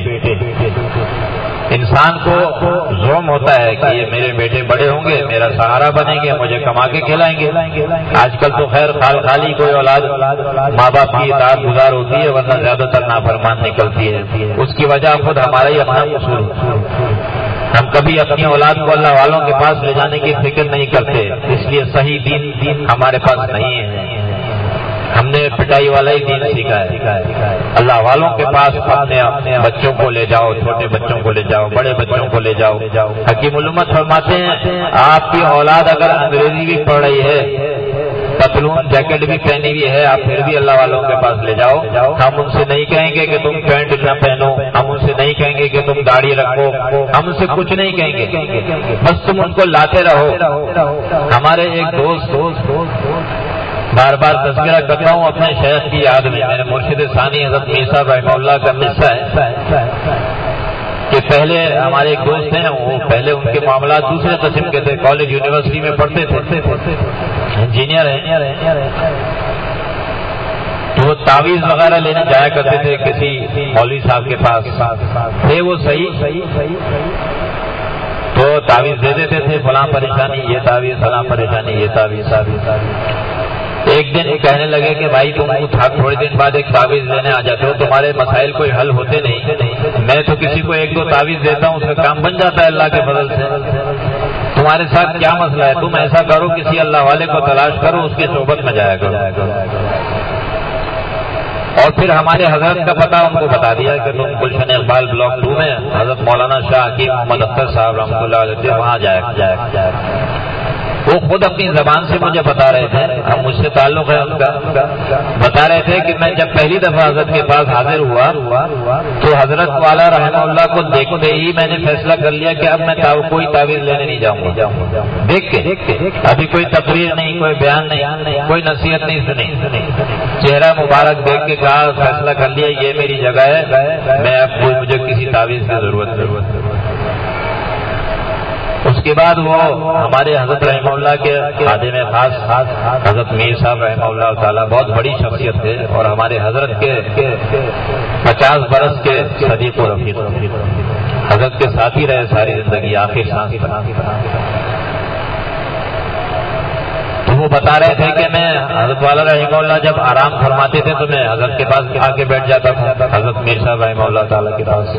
انسان کو زوم ہوتا ہے کہ یہ میرے بیٹے بڑے ہوں گے، میرا سہارا بنیں گے، مجھے کما کے کھلائیں گے. آج کل تو خیر خالی کوئی اولاد ماں باپ کی اطاعت گزار ہوتی ہے، ورنہ زیادہ تر نافرمان نکلتی ہے. اس کی وجہ خود ہمارا ہی اپنا قصور ہے. ہم کبھی اپنی اولاد کو اللہ والوں کے پاس لے جانے کی فکر نہیں کرتے، اس لیے صحیح دین دین ہمارے پاس نہیں ہے. ہم نے پٹائی والا ہی دین سیکھا ہے. اللہ والوں کے پاس اپنے بچوں کو لے جاؤ، چھوٹے بچوں کو لے جاؤ، بڑے بچوں کو لے جاؤ. حکیم الامت فرماتے ہیں آپ کی اولاد اگر انگریزی بھی پڑھ رہی ہے، پتلون جیکٹ بھی پہنی ہوئی ہے، آپ پھر بھی اللہ والوں کے پاس لے جاؤ. ہم ان سے نہیں کہیں گے کہ تم پینٹ نہ پہنو، ہم ان سے نہیں کہیں گے کہ تم داڑھی رکھو، ہم ان سے کچھ نہیں کہیں گے، بس تم ان کو لاتے رہو. ہمارے ایک دوست بار بار تذکرہ کرتا ہوں اپنے شیخ کی یاد میں، میرے مرشد ثانی حضرت میر صاحب رحمہ اللہ کا قصہ ہے کہ پہلے ہمارے ایک دوست ہیں، وہ پہلے ان کے معاملات دوسرے قسم کے تھے، کالج یونیورسٹی میں پڑھتے تھے، انجینئر ہیں. تو وہ تعویذ وغیرہ لینے جایا کرتے تھے کسی مولوی صاحب کے پاس، تھے وہ صحیح تو تعویذ دے دیتے تھے، فلاں پریشانی یہ تعویذ، فلاں پریشانی یہ تعویذ. ایک دن کہنے لگے کہ بھائی تم تھوڑے دن بعد ایک تعویذ لینے آ جاتے ہو، تمہارے مسائل کوئی حل ہوتے نہیں، میں تو کسی کو ایک دو تعویذ دیتا ہوں، اس کا کام بن جاتا ہے اللہ کے فضل سے. تمہارے ساتھ کیا مسئلہ ہے؟ تم ایسا کرو کسی اللہ والے کو تلاش کرو، اس کے صحبت میں جایا کرو. اور پھر ہمارے حضرت کا پتہ ان کو بتا دیا کہ تم گلشن اقبال بلاک ٹو میں حضرت مولانا شاہ حکیم محمد اختر صاحب رحمۃ اللہ علیہ وہاں جایا. وہ وہ خود اپنی زبان سے مجھے بتا رہے تھے، اب مجھ سے تعلق ہے ان کا، بتا رہے تھے کہ میں جب پہلی دفعہ حضرت کے پاس حاضر ہوا تو حضرت والا رحمہ اللہ کو دیکھتے ہی میں نے فیصلہ کر لیا کہ اب میں کوئی تعویذ لینے نہیں جاؤں گا۔ دیکھ کے ابھی کوئی تقریر نہیں، کوئی بیان نہیں، کوئی نصیحت نہیں سنی، چہرہ مبارک دیکھ کے کہا، فیصلہ کر لیا یہ میری جگہ ہے، میں اب کوئی مجھے کسی تعویذ کی ضرورت نہیں۔ اس کے بعد وہ ہمارے حضرت رحمہ اللہ کے خادم خاص حضرت میر صاحب رحمہ اللہ تعالیٰ بہت بڑی شخصیت تھے اور ہمارے حضرت کے پچاس برس کے صدیق و رفیق، حضرت کے ساتھ ہی رہے ساری زندگی آخر سانس تک۔ تو وہ بتا رہے تھے کہ میں حضرت والا رحمہ اللہ جب آرام فرماتے تھے تو میں حضرت کے پاس آ کے بیٹھ جاتا تھا، حضرت میر صاحب رحمہ اللہ تعالیٰ کے پاس،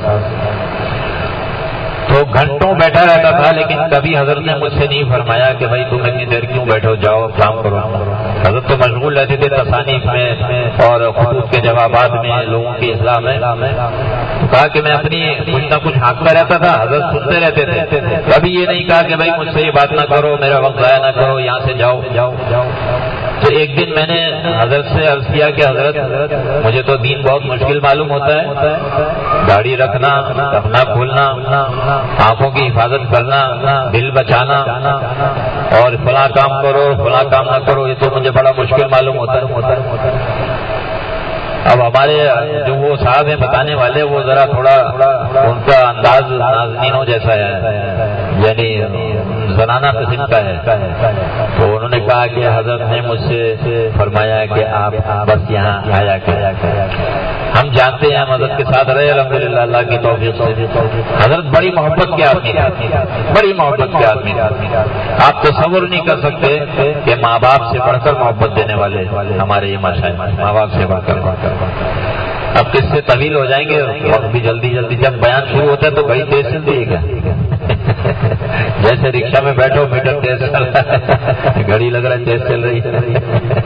تو گھنٹوں بیٹھا رہتا تھا، لیکن کبھی حضرت نے مجھ سے نہیں فرمایا کہ بھائی تم اتنی دیر کیوں بیٹھو، جاؤ کام کرو۔ حضرت تو مشغول رہتے تھے تصانیف میں اور خطوط کے جوابات میں، لوگوں کی اصلاح میں۔ تو کہا کہ میں اپنی کچھ نہ کچھ ہانکتا رہتا تھا، حضرت سنتے رہتے تھے، کبھی یہ نہیں کہا کہ بھائی مجھ سے یہ بات نہ کرو، میرا وقت ضائع نہ کرو، یہاں سے جاؤ جاؤ جاؤ۔ تو ایک دن میں نے حضرت سے عرض کیا کہ حضرت مجھے تو دین بہت مشکل معلوم ہوتا ہے، داڑھی رکھنا، اپنا کھولنا، آنکھوں کی حفاظت کرنا، دل بچانا، اور فلاں کام کرو فلاں کام نہ کرو، یہ تو مجھے بڑا مشکل معلوم ہوتا ہے۔ اب ہمارے جو وہ صاحب ہیں بتانے والے، وہ ذرا تھوڑا ان کا انداز نازنینوں جیسا ہے، یعنی زنانہ قسم کا ہے۔ تو انہوں نے کہا کہ حضرت نے مجھ سے فرمایا کہ آپ بس یہاں آیا کریں۔ ہم جانتے ہیں ہم حضرت کے ساتھ رہے الحمدللہ اللہ کی توفیق سے۔ حضرت بڑی محبت کے آدمی تھے، بڑی محبت کے آدمی تھے۔ آپ تصور نہیں کر سکتے کہ ماں باپ سے بڑھ کر محبت دینے والے ہمارے یہ مشائخ، ماں باپ سے بڑھ کر۔ اب کس سے طویل ہو جائیں گے، وقت بھی جلدی جلدی، جب بیان شروع ہوتا ہے تو بھائی تیز چل دیے گا، جیسے رکشا میں بیٹھو میٹر تیز چل رہا ہے، گھڑی لگ رہا ہے تیز چل رہی ہے۔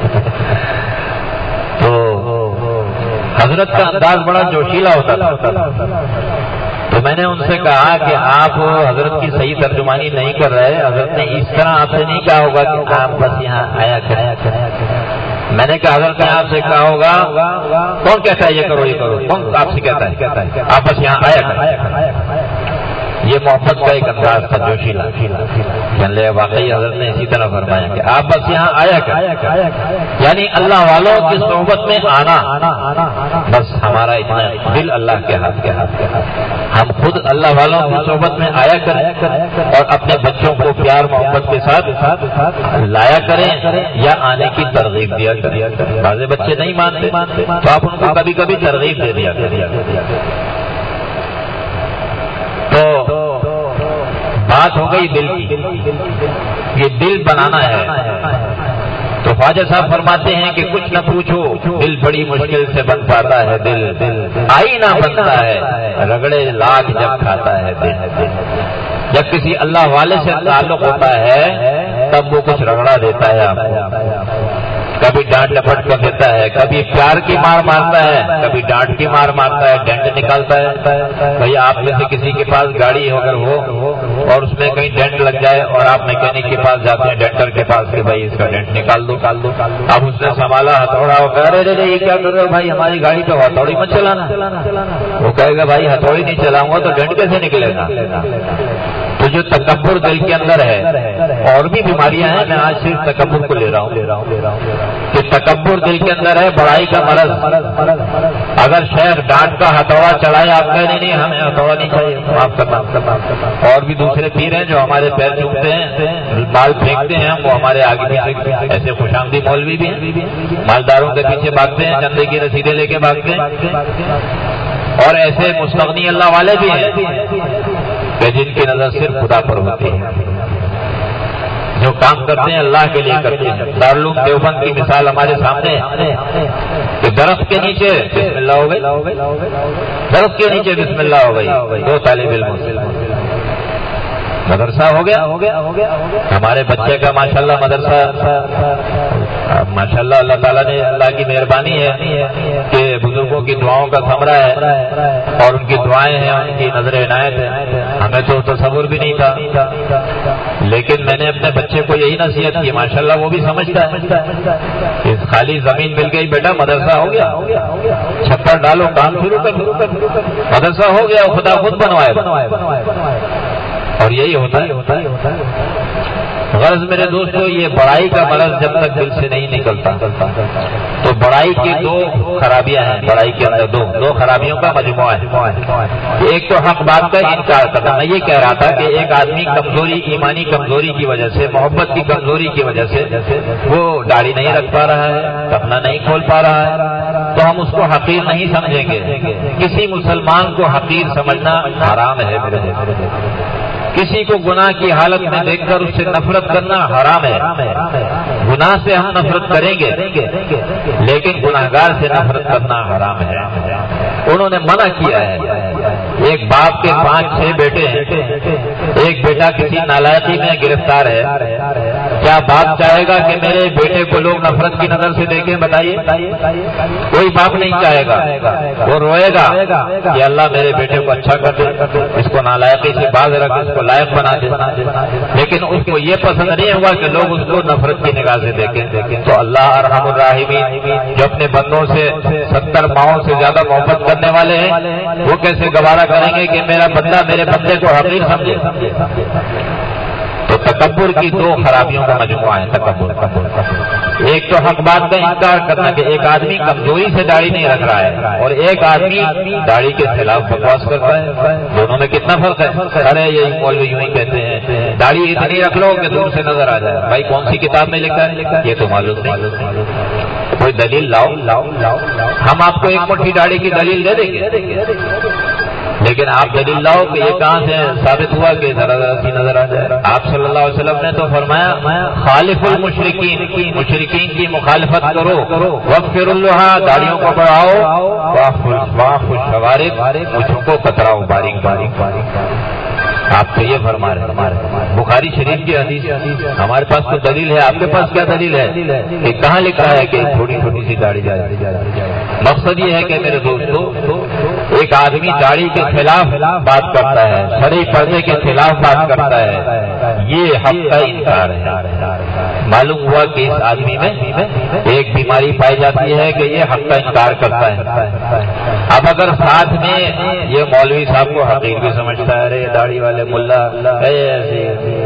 تو حضرت کا انداز بڑا جوشیلا ہوتا تھا۔ تو میں نے ان سے کہا کہ آپ حضرت کی صحیح ترجمانی نہیں کر رہے، حضرت نے اس طرح آپ سے نہیں کہا ہوگا کہ آپ بس یہاں آیا کریں۔ میں نے کہا حضرت نے آپ سے کہا ہوگا، کون کہتا ہے یہ کرو یہ کرو، کون آپ سے کہتا ہے، آپ بس یہاں آیا کریں۔ یہ محبت کا ایک انداز تھا جوشیلا، یعنی واقعی حضرت نے اسی طرح فرمایا کہ آپ بس یہاں آیا کریں، یعنی اللہ والوں کی صحبت میں آنا، بس ہمارا اتنا دل اللہ کے ہاتھ کے ہاتھ ہم خود اللہ والوں کی صحبت میں آیا کریں اور اپنے بچوں کو پیار محبت کے ساتھ لایا کریں یا آنے کی ترغیب دیا کریں۔ بعض بچے نہیں مانتے تو آپ ان کو کبھی کبھی ترغیب دے دیا کریں۔ تو بات ہو گئی دل کی، یہ دل بنانا ہے۔ تو خواجہ صاحب فرماتے ہیں کہ کچھ نہ پوچھو، دل بڑی مشکل سے بن پاتا ہے، دل آئینہ بنتا ہے، رگڑے لاکھ جب کھاتا ہے دل۔ جب کسی اللہ والے سے تعلق ہوتا ہے تب وہ کچھ رگڑا دیتا ہے آپ کو، کبھی ڈانٹ ڈپٹ کر دیتا ہے، کبھی پیار کی مار مارتا ہے، کبھی ڈانٹ کی مار مارتا ہے، ڈینٹ نکالتا ہے۔ بھائی آپ میں سے کسی کے پاس گاڑی اگر ہو اور اس میں کہیں ڈینٹ لگ جائے اور آپ میکینک کے پاس جاتے ہیں، ڈینٹر کے پاس کہ بھائی اس کا ڈینٹ نکال دو نکال دو اب اس نے سنبھالا ہتھوڑا ہو کر، ارے رے یہ کیا کر رہے ہو بھائی، ہماری گاڑی پہ ہتھوڑی مت چلانا۔ وہ کہے گا بھائی ہتھوڑی نہیں چلاؤں گا تو ڈینٹ کیسے نکلے گا۔ تو جو تکبر دل کے اندر ہے، اور بھی بیماریاں ہیں، میں آج صرف تکبر کو لے رہا ہوں لے رہا ہوں لے رہا ہوں کہ تکبر دل کے اندر ہے، بڑائی کا مرض۔ اگر شیخ ڈانٹ کا ہتھوڑا چڑھائے، آپ کہیں نہیں نہیں ہمیں ہتھوڑا نہیں چاہیے، معاف کرنا۔ اور بھی دوسرے پیر ہیں جو ہمارے پیر چومتے ہیں، مال پھینکتے ہیں، وہ ہمارے آگے پیچھے ایسے خوش آمدید مولوی بھی ہیں، مالداروں کے پیچھے بھاگتے ہیں، چندے کی رسیدیں لے کے بھاگتے ہیں، اور ایسے مستغنی اللہ والے بھی ہیں کہ جن کی نظر صرف خدا پر ہوتی ہے، جو کام کرتے ہیں اللہ کے لیے کرتے ہیں۔ دارالعلوم دیوبند کی مثال ہمارے سامنے ہے کہ درخت کے نیچے بسم اللہ ہو گئی، درخت کے نیچے بسم اللہ ہو گئی، دو طالب علم مدرسہ ہو گیا۔ ہمارے بچے کا ماشاءاللہ مدرسہ ماشاء اللہ اللہ تعالیٰ نے اللہ کی مہربانی ہے کہ بزرگوں کی دعاؤں کا ثمرہ ہے اور ان کی دعائیں ہیں، ان کی نظر عنایت ہے. ہمیں تو تصور بھی نہیں تھا، لیکن میں نے اپنے بچے کو یہی نصیحت کی. ماشاء اللہ وہ بھی سمجھتا ہے. خالی زمین مل گئی بیٹا مدرسہ ہو گیا، چھپر ڈالو کام شروع کر، مدرسہ ہو گیا، خدا خود بنوائے. اور یہی ہوتا ہے. غرض میرے دوستو یہ بڑائی کا مرض جب تک دل سے نہیں نکلتا تو بڑائی کی دو خرابیاں ہیں. بڑائی کے اندر دو دو خرابیوں کا مجموعہ ہے. ایک تو حق بات کا انکار کرنا. میں یہ کہہ رہا تھا کہ ایک آدمی کمزوری، ایمانی کمزوری کی وجہ سے، محبت کی کمزوری کی وجہ سے وہ داڑھی نہیں رکھ پا رہا ہے، کپنا نہیں کھول پا رہا ہے، تو ہم اس کو حقیر نہیں سمجھیں گے. کسی مسلمان کو حقیر سمجھنا حرام ہے. کسی کو گناہ کی حالت میں دیکھ کر اس سے نفرت کرنا حرام ہے. گناہ سے ہم نفرت کریں گے لیکن گناہگار سے نفرت کرنا حرام ہے. انہوں نے منع کیا ہے. ایک باپ کے پانچ چھ بیٹے ہیں، ایک بیٹا کسی نالائقی میں گرفتار ہے. کیا باپ چاہے گا کہ میرے بیٹے کو لوگ نفرت کی نظر سے دیکھیں؟ بتائیے. کوئی باپ نہیں چاہے گا. وہ روئے گا کہ اللہ میرے بیٹے کو اچھا کر دے، اس کو نالائقی سے باز رکھ، اس کو لائق بنا دے. لیکن اس کو یہ پسند نہیں ہوا کہ لوگ اس کو نفرت کی نگاہ سے دیکھیں. تو اللہ ارحم الراحمین جو اپنے بندوں سے ستر ماؤں سے زیادہ محبت کرنے والے ہیں، وہ کیسے گوارا کریں گے کہ میرا بندہ میرے بندے کو حقیر سمجھے؟ تو تکبر کی دو خرابیوں کا مجموعہ ہے. تکبر ایک تو حق بات کا انکار کرنا کہ ایک آدمی کمزوری سے داڑھی نہیں رکھ رہا ہے اور ایک آدمی داڑھی کے خلاف بکواس کرتا ہے. دونوں میں کتنا فرق ہے؟ ارے یہی مولوی یوں ہی کہتے ہیں داڑھی اتنی رکھ لو کہ دور سے نظر آ جائے. بھائی کون سی کتاب میں لکھا ہے یہ تو معلوم نہیں. کوئی دلیل لاؤ لاؤ لاؤ ہم آپ کو ایک مٹھی داڑھی کی دلیل دے دیں گے، لیکن آپ دلیل لاؤ کہ یہ کہاں سے ثابت ہوا کہ ذرا ذرا سی نظر آ جائے. آپ صلی اللہ علیہ وسلم نے تو فرمایا خالف المشرکین، مشرکین کی مخالفت کرو، وغفر اللہ، داڑھیوں کو بڑھاؤ، واعف الشوارب، مجھوں کو کتراؤ باریک باریک. آپ تو یہ فرما رہے ہیں. بخاری شریف کی حدیث. ہمارے پاس تو دلیل ہے، آپ کے پاس کیا دلیل ہے؟ کہ کہاں لکھا ہے کہ تھوڑی چھوٹی سی داڑھی جائے؟ مقصد یہ ہے کہ میرے دوستو ایک آدمی داڑھی کے خلاف بات کرتا ہے، شرعی پردے کے خلاف بات کرتا ہے، یہ حق کا انکار ہے. معلوم ہوا کہ اس آدمی میں ایک بیماری پائی جاتی ہے کہ یہ حق کا انکار کرتا ہے. اب اگر ساتھ میں یہ مولوی صاحب کو حقیر بھی سمجھتا ہے، ارے داڑھی والے ملا ایسے،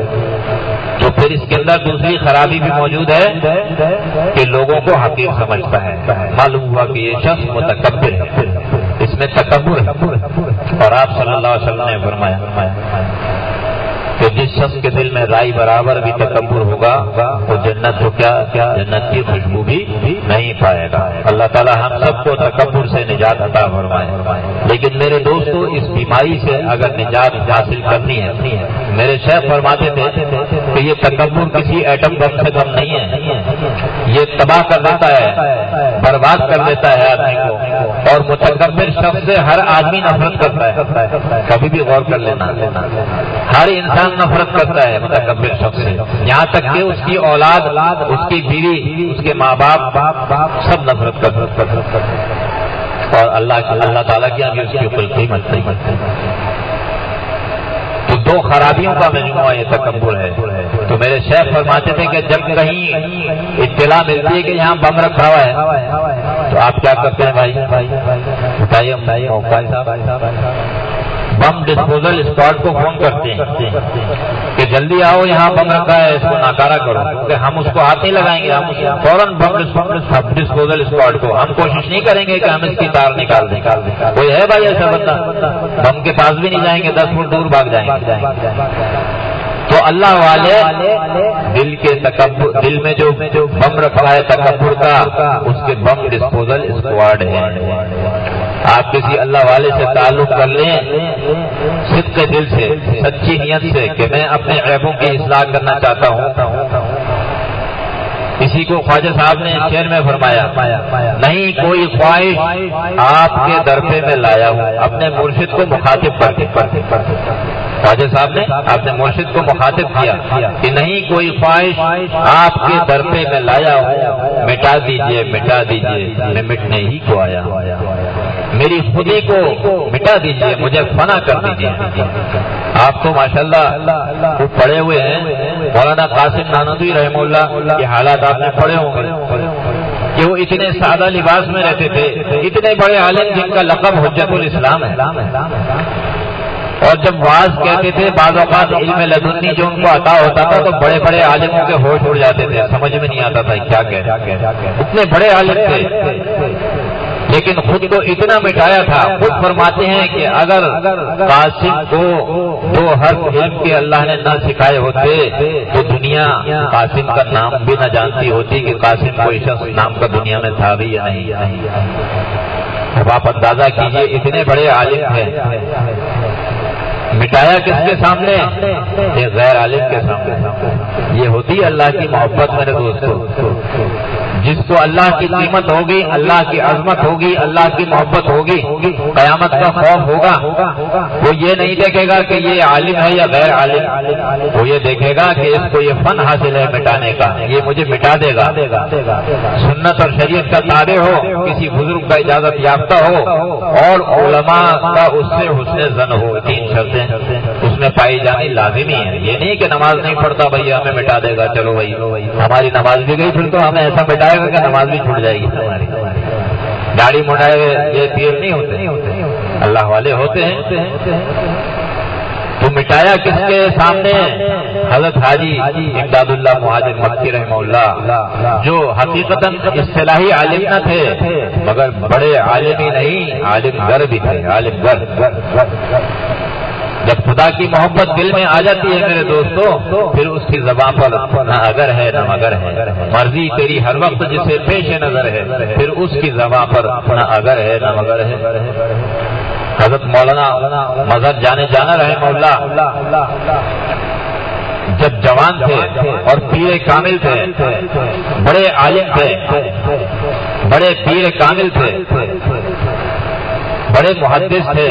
تو پھر اس کے اندر دوسری خرابی بھی موجود ہے کہ لوگوں کو حقیر سمجھتا ہے. معلوم ہوا کہ یہ شخص متکبر ہے، اس میں تکبر ہے. اور آپ صلی اللہ علیہ وسلم نے فرمایا کہ جس شخص کے دل میں رائی برابر بھی تکبر ہوگا وہ جنت تو کیا جنت کی خوشبو بھی نہیں پائے گا. اللہ تعالی ہم سب کو تکبر سے نجات عطا فرمائے. لیکن میرے دوستو اس بیماری سے اگر نجات حاصل کرنی ہے، میرے شیخ فرماتے تھے کہ یہ تکبر کسی ایٹم بم سے کم نہیں ہے. یہ تباہ کر دیتا ہے، برباد کر دیتا ہے آدمی کو. اور متکبر شخص سے ہر آدمی نفرت کرتا ہے. کبھی بھی غور کر لینا، ہر انسان نفرت کرتا ہے متکبر شخص سے، یہاں تک کہ اس کی اولاد، اس کی بیوی، اس کے ماں باپ سب نفرت کرتے ہیں. اور اللہ اللہ تعالیٰ کی ابھی اس کی کوئی قیمت نہیں. تو دو خرابیوں کا مجموعہ یہ تکبر ہے. تو میرے شیخ فرماتے تھے کہ جب کہیں اطلاع ملتی ہے کہ یہاں بم رکھا ہوا ہے تو آپ کیا کرتے ہیں بھائی؟ بتائیے. بم ڈسپوزل اسکواڈ کو فون کرتے ہیں کہ جلدی آؤ یہاں بم رکھا ہے، اس کو ناکارہ کرو. کہ ہم اس کو ہاتھ نہیں لگائیں گے، ہم فوراً بم ڈسپوزل اسکواڈ کو، ہم کوشش نہیں کریں گے کہ ہم اس کی تار نکال دیں. کوئی ہے بھائی ایسا بندہ؟ بم کے پاس بھی نہیں جائیں گے، دس فٹ دور بھاگ جائیں گے. تو اللہ والے دل کے تکبر، دل میں جو بم رکھا ہے تکبر کا، اس کے بم ڈسپوزل اسکواڈ ہے. آپ کسی اللہ والے سے تعلق کر لیں صدق دل سے، سچی نیت سے کہ میں اپنے عیبوں کی اصلاح کرنا چاہتا ہوں، اسی کو خواجہ صاحب نے شعر میں فرمایا، نہیں کوئی خواہش آپ کے در پہ میں لایا ہوں، اپنے مرشد کو مخاطب کرتے پڑھتے خواجہ صاحب نے اپنے مرشد کو مخاطب کیا کہ نہیں کوئی خواہش آپ کے در پہ میں لایا ہوں، مٹا دیجئے مٹا دیجئے میں مٹنے ہی کو آیا ہوں، میری خودی کو مٹا دیجئے مجھے فنا کر دیجئے۔ آپ تو ماشاءاللہ خوب پڑھے ہوئے ہیں، مولانا قاسم نانوتوی رحمہ اللہ کے حالات آپ نے پڑھے ہوں گے کہ وہ اتنے سادہ لباس میں رہتے تھے، اتنے بڑے عالم جن کا لقب حجت الاسلام ہے، اور جب واز کہتے تھے بعض اوقات علم لدنی جو ان کو عطا ہوتا تھا تو بڑے بڑے عالموں کے ہوش اڑ جاتے تھے، سمجھ میں نہیں آتا تھا کیا کہہ، اتنے بڑے عالم تھے لیکن خود کو اتنا مٹایا تھا۔ خود فرماتے ہیں کہ اگر قاسم کو دو حرف علم کے اللہ نے نہ سکھائے ہوتے تو دنیا قاسم کا نام بھی نہ جانتی ہوتی کہ قاسم کوئی شخص نام کا دنیا میں تھا بھی یا نہیں۔ اب آپ اندازہ کیجئے اتنے بڑے عالم ہیں، مٹایا کس کے سامنے؟ ایک غیر عالم کے سامنے۔ یہ ہوتی ہے اللہ کی محبت میرے دوستو، جس کو اللہ کی قیمت ہوگی، اللہ کی عظمت ہوگی، اللہ کی محبت ہوگی، قیامت کا خوف ہوگا، وہ یہ نہیں دیکھے گا کہ یہ عالم ہے یا غیر عالم، وہ یہ دیکھے گا کہ اس کو یہ فن حاصل ہے مٹانے کا، یہ مجھے مٹا دے گا۔ سنت اور شریعت کا تابع ہو، کسی بزرگ کا اجازت یافتہ ہو، اور علماء کا اس سے حسن ظن ہو، تین شرطیں اس میں پائی جانی لازمی ہے۔ یہ نہیں کہ نماز نہیں پڑھتا بھائی ہمیں مٹا دے گا، چلو بھائی ہماری نماز بھی گئی پھر تو ہمیں ایسا مٹائے گا کہ نماز بھی چھوٹ جائے گی ہماری۔ داڑھی مڈائے ہوئے یہ پیر نہیں ہوتے، اللہ والے ہوتے ہیں۔ تو مٹایا کس کے سامنے؟ حضرت حاجی امداد اللہ مہاجر مکی رحمہ اللہ، جو حقیقتاً اصطلاحی عالم نہ تھے مگر بڑے عالم ہی نہیں، عالم گر بھی تھے، عالم گر۔ جب خدا کی محبت دل میں آ جاتی ہے میرے دوستو، پھر اس کی زبان پر نہ اگر ہے نہ مگر ہے، مرضی تیری ہر وقت جسے پیش نظر ہے، پھر اس کی زبان پر نہ اگر ہے نہ مگر ہے۔ حضرت مولانا مظہر جانے جانا رحمہ اللہ جب جوان تھے اور پیر کامل تھے، بڑے عالم تھے، بڑے پیر کامل تھے، بڑے محدث تھے،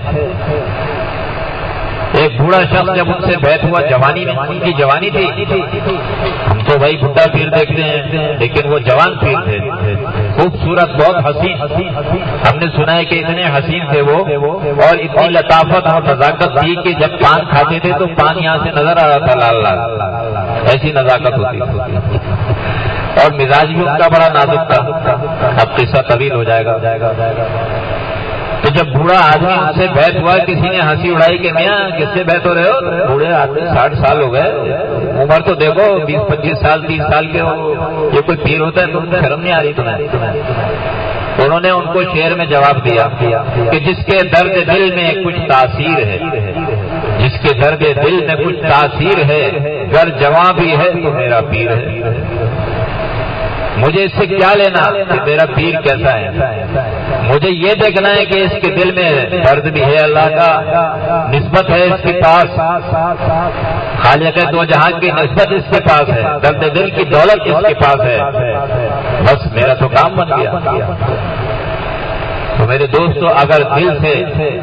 ایک بوڑھا شخص جب ان سے بیعت ہوا جوانی میں، ان کی جوانی تھی، ہم تو بھائی بڈھا پیر دیکھتے ہیں لیکن وہ جوان پیر تھے، خوبصورت، بہت حسین، ہم نے سنا ہے کہ اتنے حسین تھے وہ، اور اتنی لطافت اور نزاکت تھی کہ جب پان کھاتے تھے تو پان یہاں سے نظر آ رہا تھا لال لال، ایسی نزاکت ہوتی تھی، اور مزاج بھی ان کا بڑا نازک تھا۔ اب قصہ طویل ہو جائے گا۔ تو جب بوڑھا آدمی ان سے بیعت ہوا، کسی نے ہنسی اڑائی کہ میاں کس سے بیعت ہو رہے ہو؟ بوڑھے آدمی ساٹھ سال ہو گئے، عمر تو دیکھو بیس پچیس سال تیس سال کے ہو، یہ کوئی پیر ہوتا ہے؟ تم شرم نہیں آ رہی تمہیں؟ انہوں نے ان کو شعر میں جواب دیا کہ جس کے درد دل میں کچھ تاثیر ہے، جس کے درد دل میں کچھ تاثیر ہے، گر جواں بھی ہے تو میرا پیر ہے۔ مجھے اس سے کیا لینا کہ میرا پیر کیسا ہے، مجھے یہ دیکھنا ہے کہ اس کے دل میں درد بھی ہے، اللہ کا نسبت ہے اس کے پاس، خالق دو جہان کی نسبت اس کے پاس ہے، درد دل کی دولت اس کے پاس ہے، بس میرا تو کام بن گیا۔ تو میرے دوستو، اگر دل سے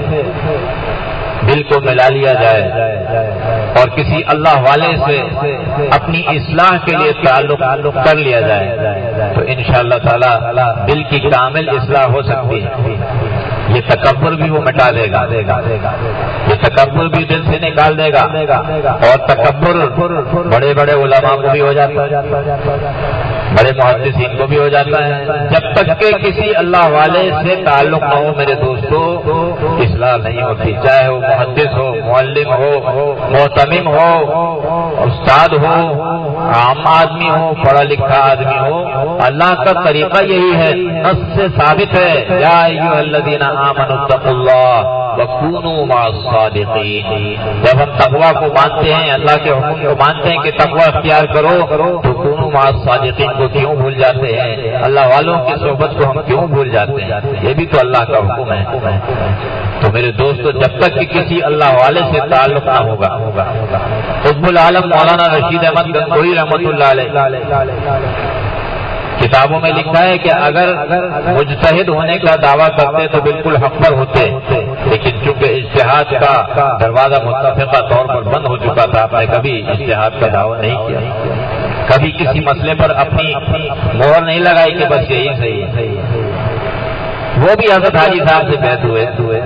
دل کو ملا لیا جائے اور کسی اللہ والے سے اپنی اصلاح کے لیے تعلق کر لیا جائے تو انشاءاللہ تعالی دل کی کامل اصلاح ہو سکتی ہے۔ یہ تکبر بھی وہ مٹا دے گا، یہ تکبر بھی دل سے نکال دے گا، اور تکبر بڑے بڑے علماء کو بھی ہو جاتا ہے، بڑے محدثین کو بھی ہو جاتا ہے۔ جب تک کہ کسی اللہ والے سے تعلق نہ ہو میرے دوستو، اصلاح نہیں ہوتی، چاہے وہ محدث ہو، معلم ہو، معتمم ہو، استاد ہو، عام آدمی ہو، پڑھا لکھا آدمی ہو۔ اللہ کا طریقہ یہی ہے، نص سے ثابت ہے، یا ایھا الذین آمنوا اتقوا اللہ وکونوا مع الصادقین۔ جب ہم تقویٰ کو مانتے ہیں، اللہ کے حکم کو مانتے ہیں کہ تقویٰ اختیار کرو، تو کونوا مع الصادقین کو کیوں بھول جاتے ہیں؟ اللہ والوں کی صحبت کو ہم کیوں بھول جاتے ہیں؟ یہ بھی تو اللہ کا حکم ہے۔ تو میرے دوستو جب تک کہ کسی اللہ والے سے تعلق نہ ہوگا، قطب العالم مولانا رشید احمد گنگوہی رحمۃ اللہ علیہ کتابوں میں لکھا ہے کہ اگر مجتہد ہونے کا دعویٰ کرتے تو بالکل حق پر ہوتے، لیکن چونکہ اجتہاد کا دروازہ متفقہ طور پر بند ہو چکا تھا، آپ نے کبھی اجتہاد کا دعویٰ نہیں کیا، کبھی کسی مسئلے پر اپنی مہر نہیں لگائی کہ بس یہی صحیح ہے۔ وہ بھی حضرت حاجی صاحب سے بیعت ہوئے،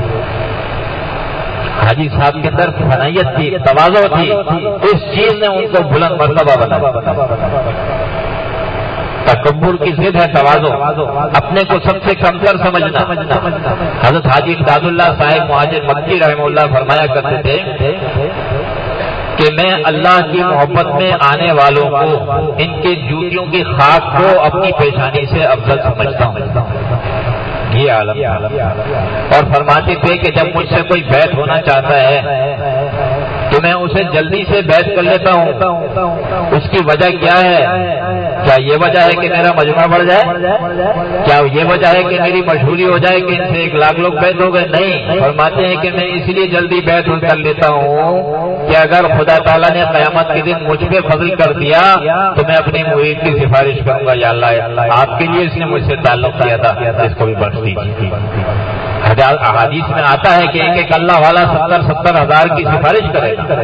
حاجی صاحب کے اندر فنائیت تھی، تواضع تھی، اس چیز نے ان کو بلند مرتبہ بنایا۔ تکبر کی ضد ہے تواضع، اپنے کو سب سے کمتر سمجھنا۔ حضرت حاجی امداد اللہ صاحب مہاجر مکی رحمہ اللہ فرمایا کرتے تھے کہ میں اللہ کی محبت میں آنے والوں کو ان کے جوتیوں کی خاک کو اپنی پیشانی سے افضل سمجھتا ہوں۔ یہ عالم اور فرماتے تھے کہ جب مجھ سے کوئی بیعت ہونا چاہتا ہے تو میں اسے جلدی سے بیعت کر لیتا ہوں۔ اس کی وجہ کیا ہے؟ کیا یہ وجہ ہے کہ میرا مجمع بڑھ جائے؟ کیا یہ وجہ ہے کہ میری مشہوری ہو جائے کہ ان سے ایک لاکھ لوگ بیعت ہو گئے؟ نہیں، فرماتے ہیں کہ میں اس لیے جلدی بیعت کر لیتا ہوں کہ اگر خدا تعالیٰ نے قیامت کے دن مجھ پہ فضل کر دیا تو میں اپنی مرید کی سفارش کروں گا، یا اللہ آپ کے لیے اس نے مجھ سے تعلق کیا تھا، اس کو بھی بخش دیجیے۔ احادیث میں آتا ہے کہ ایک ایک اللہ والا ستر ستر ہزار کی سفارش کرے گا،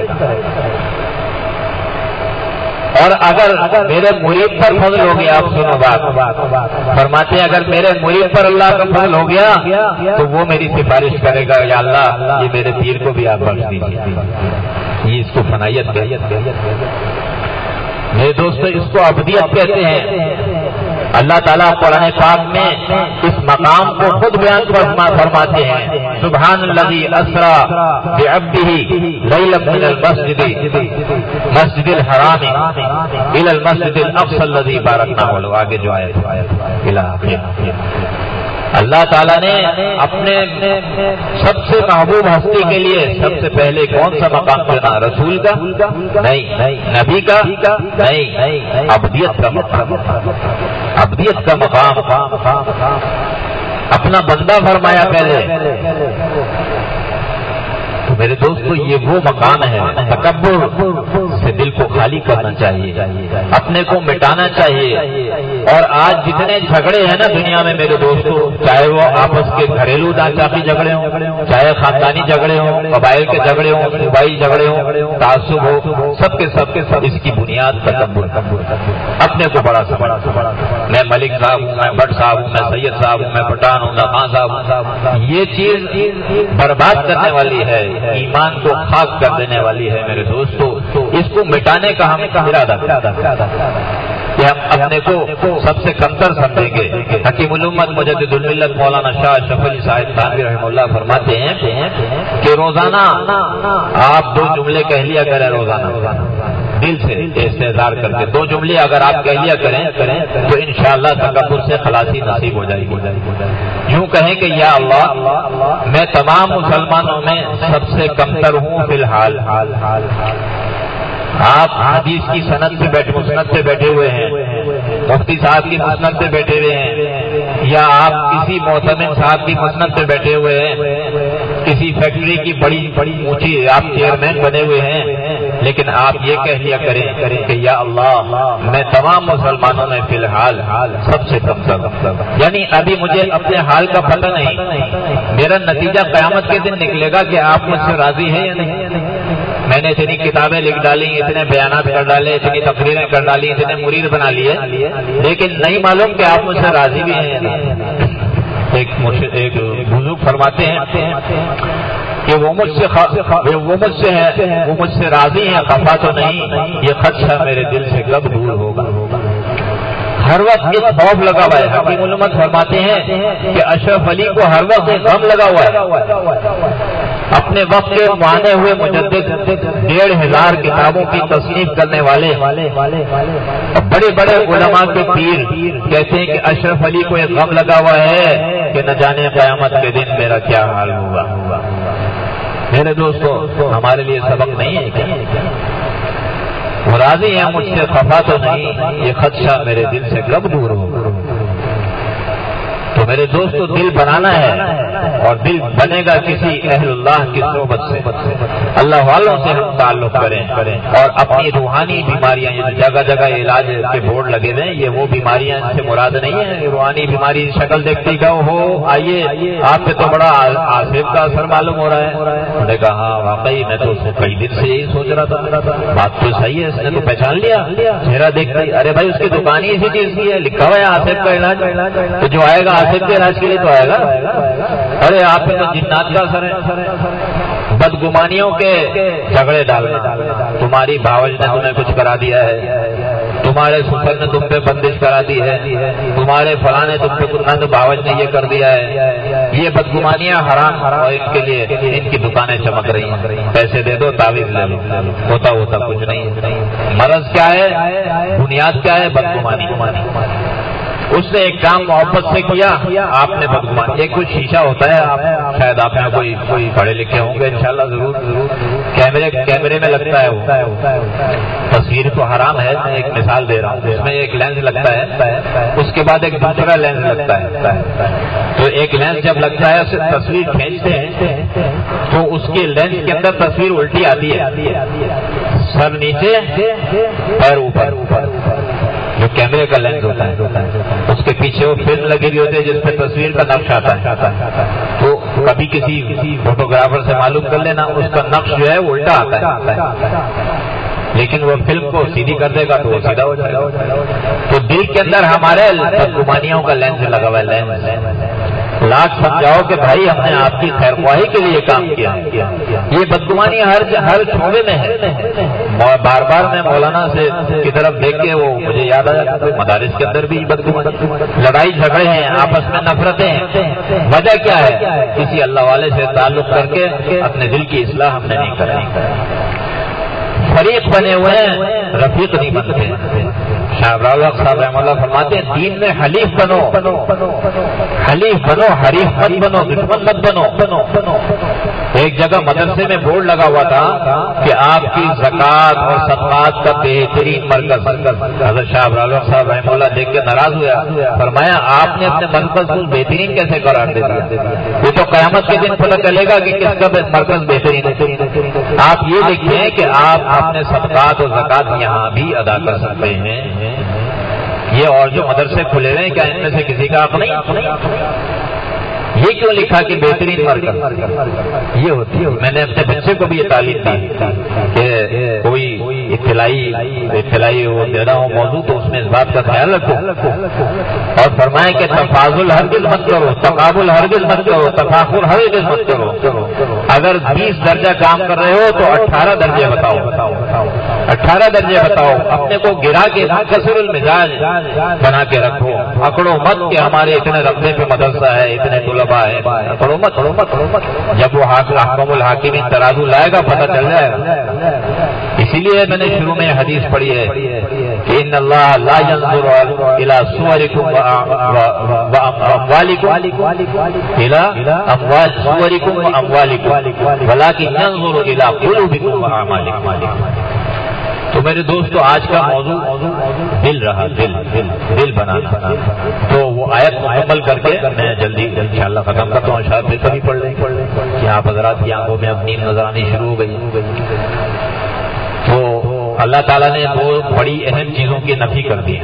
اور اگر میرے مرید پر فضل ہو گیا، آپ سنو بات، فرماتے ہیں اگر میرے مرید پر اللہ کا فضل ہو گیا تو وہ میری سفارش کرے گا، یا اللہ یہ میرے پیر کو بھی آپ بخش دیجیے۔ یہ اس کو فنائیت کہتے ہیں میرے دوستو، اس کو ابدیت کہتے ہیں۔ اللہ تعالیٰ قرآن پاک میں اس مقام کو خود بیان فرماتے ہیں، سبحان الذی اسری بعبدہ لیلا من المسجد مسجد الحرام الی المسجد الاقصی الذی بارکنا حولہ، آگے جو آیت ہے اللہ تعالیٰ نے اپنے سب سے محبوب ہستی کے لیے سب سے پہلے کون سا مقام چنا؟ رسول کا نہیں، نبی کا نہیں، عبدیت کا مقام، عبدیت کا مقام اپنا بندہ فرمایا پہلے۔ تو میرے دوستو یہ وہ مقام ہے، تکبر سے دل کو خالی کرنا چاہیے، اپنے کو مٹانا چاہیے۔ اور آج جتنے جھگڑے ہیں نا دنیا میں میرے دوستو، چاہے وہ آپس کے گھریلو ناچاقی جھگڑے ہوں، چاہے خاندانی جھگڑے ہوں، قبائل کے جھگڑے ہوں، صوبائی جھگڑے ہوں، تعصب ہو، سب کے سب کے سب اس کی بنیاد تکبر، اپنے کو بڑا سمجھنا۔ میں ملک صاحب ہوں، میں بٹ صاحب ہوں، میں سید صاحب ہوں، میں پٹھان ہوں، میں خان صاحب ہوں، یہ چیز برباد کرنے والی ہے، ایمان کو خاک کر دینے والی ہے میرے دوستو۔ اس کو مٹانے کا ہم ارادہ کہ ہم اپنے کو سب سے کمتر سمجھیں گے۔ حکیم الامت مجدد الملت مولانا شاہ اشرف علی صاحب تھانوی رحمہ اللہ فرماتے ہیں کہ روزانہ آپ دو جملے کہہ لیا کریں، روزانہ دل سے استحضار کر کے دو جملے اگر آپ کہہ لیا کریں تو انشاءاللہ تکبر سے خلاصی نصیب ہو جائے گی۔ یوں کہیں کہ یا اللہ میں تمام مسلمانوں میں سب سے کمتر ہوں فی الحال۔ آپ حدیث کی سند پہ بیٹھے مسند پہ بیٹھے ہوئے ہیں، مفتی صاحب کی مسند پہ بیٹھے ہوئے ہیں، یا آپ کسی معتمد صاحب کی مسند پہ بیٹھے ہوئے ہیں، کسی فیکٹری کی بڑی بڑی اونچی آپ چیئرمین بنے ہوئے ہیں، لیکن آپ یہ کہہ لیا کریں کہ یا اللہ میں تمام مسلمانوں میں فی الحال سب سے کمتر، یعنی ابھی مجھے اپنے حال کا پتہ نہیں، میرا نتیجہ قیامت کے دن نکلے گا کہ آپ مجھ سے راضی ہیں یا نہیں۔ میں نے اتنی کتابیں لکھ ڈالی، اتنے بیانات کر ڈالے، اتنی تقریریں کر ڈالی، اتنے مرید بنا لیے، لیکن نہیں معلوم کہ آپ مجھ سے راضی بھی ہیں یا نہیں۔ ایک ایک بزرگ فرماتے ہیں کہ وہ مجھ سے وہ مجھ سے ہے وہ مجھ سے راضی ہیں، خفا تو نہیں، یہ خدشہ میرے دل سے کب دور ہوگا۔ ہر وقت ایک خوف لگا ہوا ہے۔ حکیم الامت فرماتے ہیں کہ اشرف علی کو ہر وقت ایک غم لگا ہوا ہے۔ اپنے وقت کے مانے ہوئے مجدد ڈیڑھ ہزار کتابوں کی تصنیف کرنے والے بڑے بڑے علماء کے پیر کہتے ہیں کہ اشرف علی کو ایک غم لگا ہوا ہے کہ نہ جانے قیامت کے دن میرا کیا حال ہوگا۔ میرے دوستو ہمارے لیے سبق نہیں ہے کیا؟ وہ راضی ہیں مجھ سے، خفا تو نہیں، یہ خدشہ میرے دل سے کب دور ہوگا۔ تو میرے دوستو دل بنانا ہے، اور دل بنے گا کسی اہل اللہ کی صحبت سے، اللہ والوں سے ہم تعلق کریں، اور اپنی روحانی بیماریاں جگہ جگہ علاج کے بورڈ لگے ہوئے ہیں، یہ وہ بیماریاں ان سے مراد نہیں ہے۔ روحانی بیماری شکل دیکھتی کہ ہو آئیے آپ پہ تو بڑا آصف کا اثر معلوم ہو رہا ہے۔ انہوں نے کہا ہاں واقعی میں تو کئی دن سے یہی سوچ رہا تھا، بات تو صحیح ہے، اس نے تو پہچان لیا، چہرہ دیکھتا ہی ارے بھائی اس کی دکان ہی اسی چیز کی ہے، لکھا ہوا ہے آصف کا علاج، تو جو آئے گا آصف کے علاج کے لیے تو آئے گا۔ ارے آپ پہ تو جنات کا اثر ہے، بدگمانیوں کے جھگڑے ڈالنا، تمہاری بھاوج نے تمہیں کچھ کرا دیا ہے، تمہارے سسر نے تم پہ بندش کرا دی ہے، تمہارے فلاں نے تم پہ نند بھاوج نے یہ کر دیا ہے، یہ بدگمانیاں حرام، اور ان کے لیے ان کی دکانیں چمک رہی ہیں، پیسے دے دو تعویذ لے لو، ہوتا ہوتا کچھ نہیں۔ مرض کیا ہے، بنیاد کیا ہے، بدگمانی۔ اس نے ایک کام محبت سے کیا، آپ نے بدگمانی، ایک کچھ شیشہ ہوتا ہے، آپ شاید آپ نے کوئی کوئی پڑھے لکھے ہوں گے انشاءاللہ ضرور ضرور کیمرے کیمرے میں لگتا ہے وہ، تصویر تو حرام ہے، میں ایک مثال دے رہا ہوں، اس میں ایک لینس لگتا ہے، اس کے بعد ایک دوسرا لینس لگتا ہے، تو ایک لینس جب لگتا ہے اسے تصویر کھینچتے ہیں تو اس کے لینس کے اندر تصویر الٹی آتی ہے، سر نیچے پیر اوپر، جو کیمرے کا لینس ہوتا ہے اس کے پیچھے وہ فلم لگی ہوئی ہوتی ہے جس پہ تصویر کا نقش آتا ہے، تو کبھی کسی فوٹوگرافر سے معلوم کر لینا، اس کا نقش جو ہے وہ الٹا آتا ہے، لیکن وہ فلم کو سیدھی کر دے گا تو وہ سیدھا ہو جائے گا۔ تو دل کے اندر ہمارے بدگمانیوں کا لینس لگا ہوا ہے، لینس، لاکھ سمجھاؤ کہ بھائی ہم نے آپ کی خیر خواہی کے لیے کام کیا، یہ بدگمانی ہر ہر شعبے میں ہے۔ بار بار میں مولانا سے کی طرف دیکھ کے وہ مجھے یاد آیا، مدارس کے اندر بھی بدگمانی، لڑائی جھگڑے ہیں، آپس میں نفرتیں ہیں، وجہ کیا ہے، کسی اللہ والے سے تعلق کر کے اپنے دل کی اصلاح ہم نے نہیں کرنی۔ فریق بنے ہوئے ہیں، رفیق نہیں بنتے۔ شاہ ابرال صاحب رحمہ اللہ فرماتے ہیں دین میں حلیف بنو، حلیف بنو، حریف مت بنو، دشمن مت بنو۔ ایک جگہ مدرسے میں بورڈ لگا ہوا تھا کہ آپ کی زکوٰۃ اور صدقات کا بہترین مرکز، حضرت شاہ ابرال صاحب رحمہ اللہ دیکھ کے ناراض ہوا، فرمایا آپ نے اپنے مرکز کو بہترین کیسے قرار دے دیا، یہ تو قیامت کے دن پتہ چلے گا کہ کس کا مرکز بہترین ہے۔ آپ یہ دیکھیں کہ آپ اپنے صدقات اور زکوٰۃ یہاں بھی ادا کر سکتے ہیں، یہ اور جو مدرسے کھلے ہوئے ہیں کیا ان میں سے کسی کا حق نہیں؟ یہ کیوں لکھا کہ بہترین مرکز یہ ہوتی ہے؟ میں نے اپنے بچے کو بھی یہ تعلیم دی کہ کوئی اطلاعی اطلاعی وہ دینا ہو موضوع تو اس میں اس بات کا خیال رکھو، اور فرمائیں کہ تفاضل ہرگز مت کرو، تقابل ہرگز مت کرو، تفاخر ہرگز مت کرو۔ اگر بیس درجہ کام کر رہے ہو تو اٹھارہ درجے بتاؤ، اٹھارہ درجے بتاؤ، اپنے کو گرا کے کثیر المزاج بنا کے رکھو، اکڑو مت کہ ہمارے اتنے رقبے پہ مدرسہ ہے، اتنے طلباء ہے، اکڑو مت، جب وہ احکم الحاکمین ترازو لائے گا پتہ چل جائے گا۔ اسی لیے میں نے شروع میں حدیث پڑھی ہے کہ ان اللہ لا ينظر الى صورکم واموالکم الى اموال صورکم واموالکم ولکن ينظر الى قلوبکم واعمالکم۔ تو میرے دوستو آج کا موضوع دل رہا، دل دل دل بنانا، تو وہ آیت مکمل کر کے میں جلدی انشاءاللہ ختم کرتا ہوں، شاید پھر کبھی پڑھ لیں کہ آپ حضرات کی آنکھوں میں اپنی نظر آنی شروع ہو گئی۔ تو اللہ تعالیٰ نے دو بڑی اہم چیزوں کی نفی کر دی،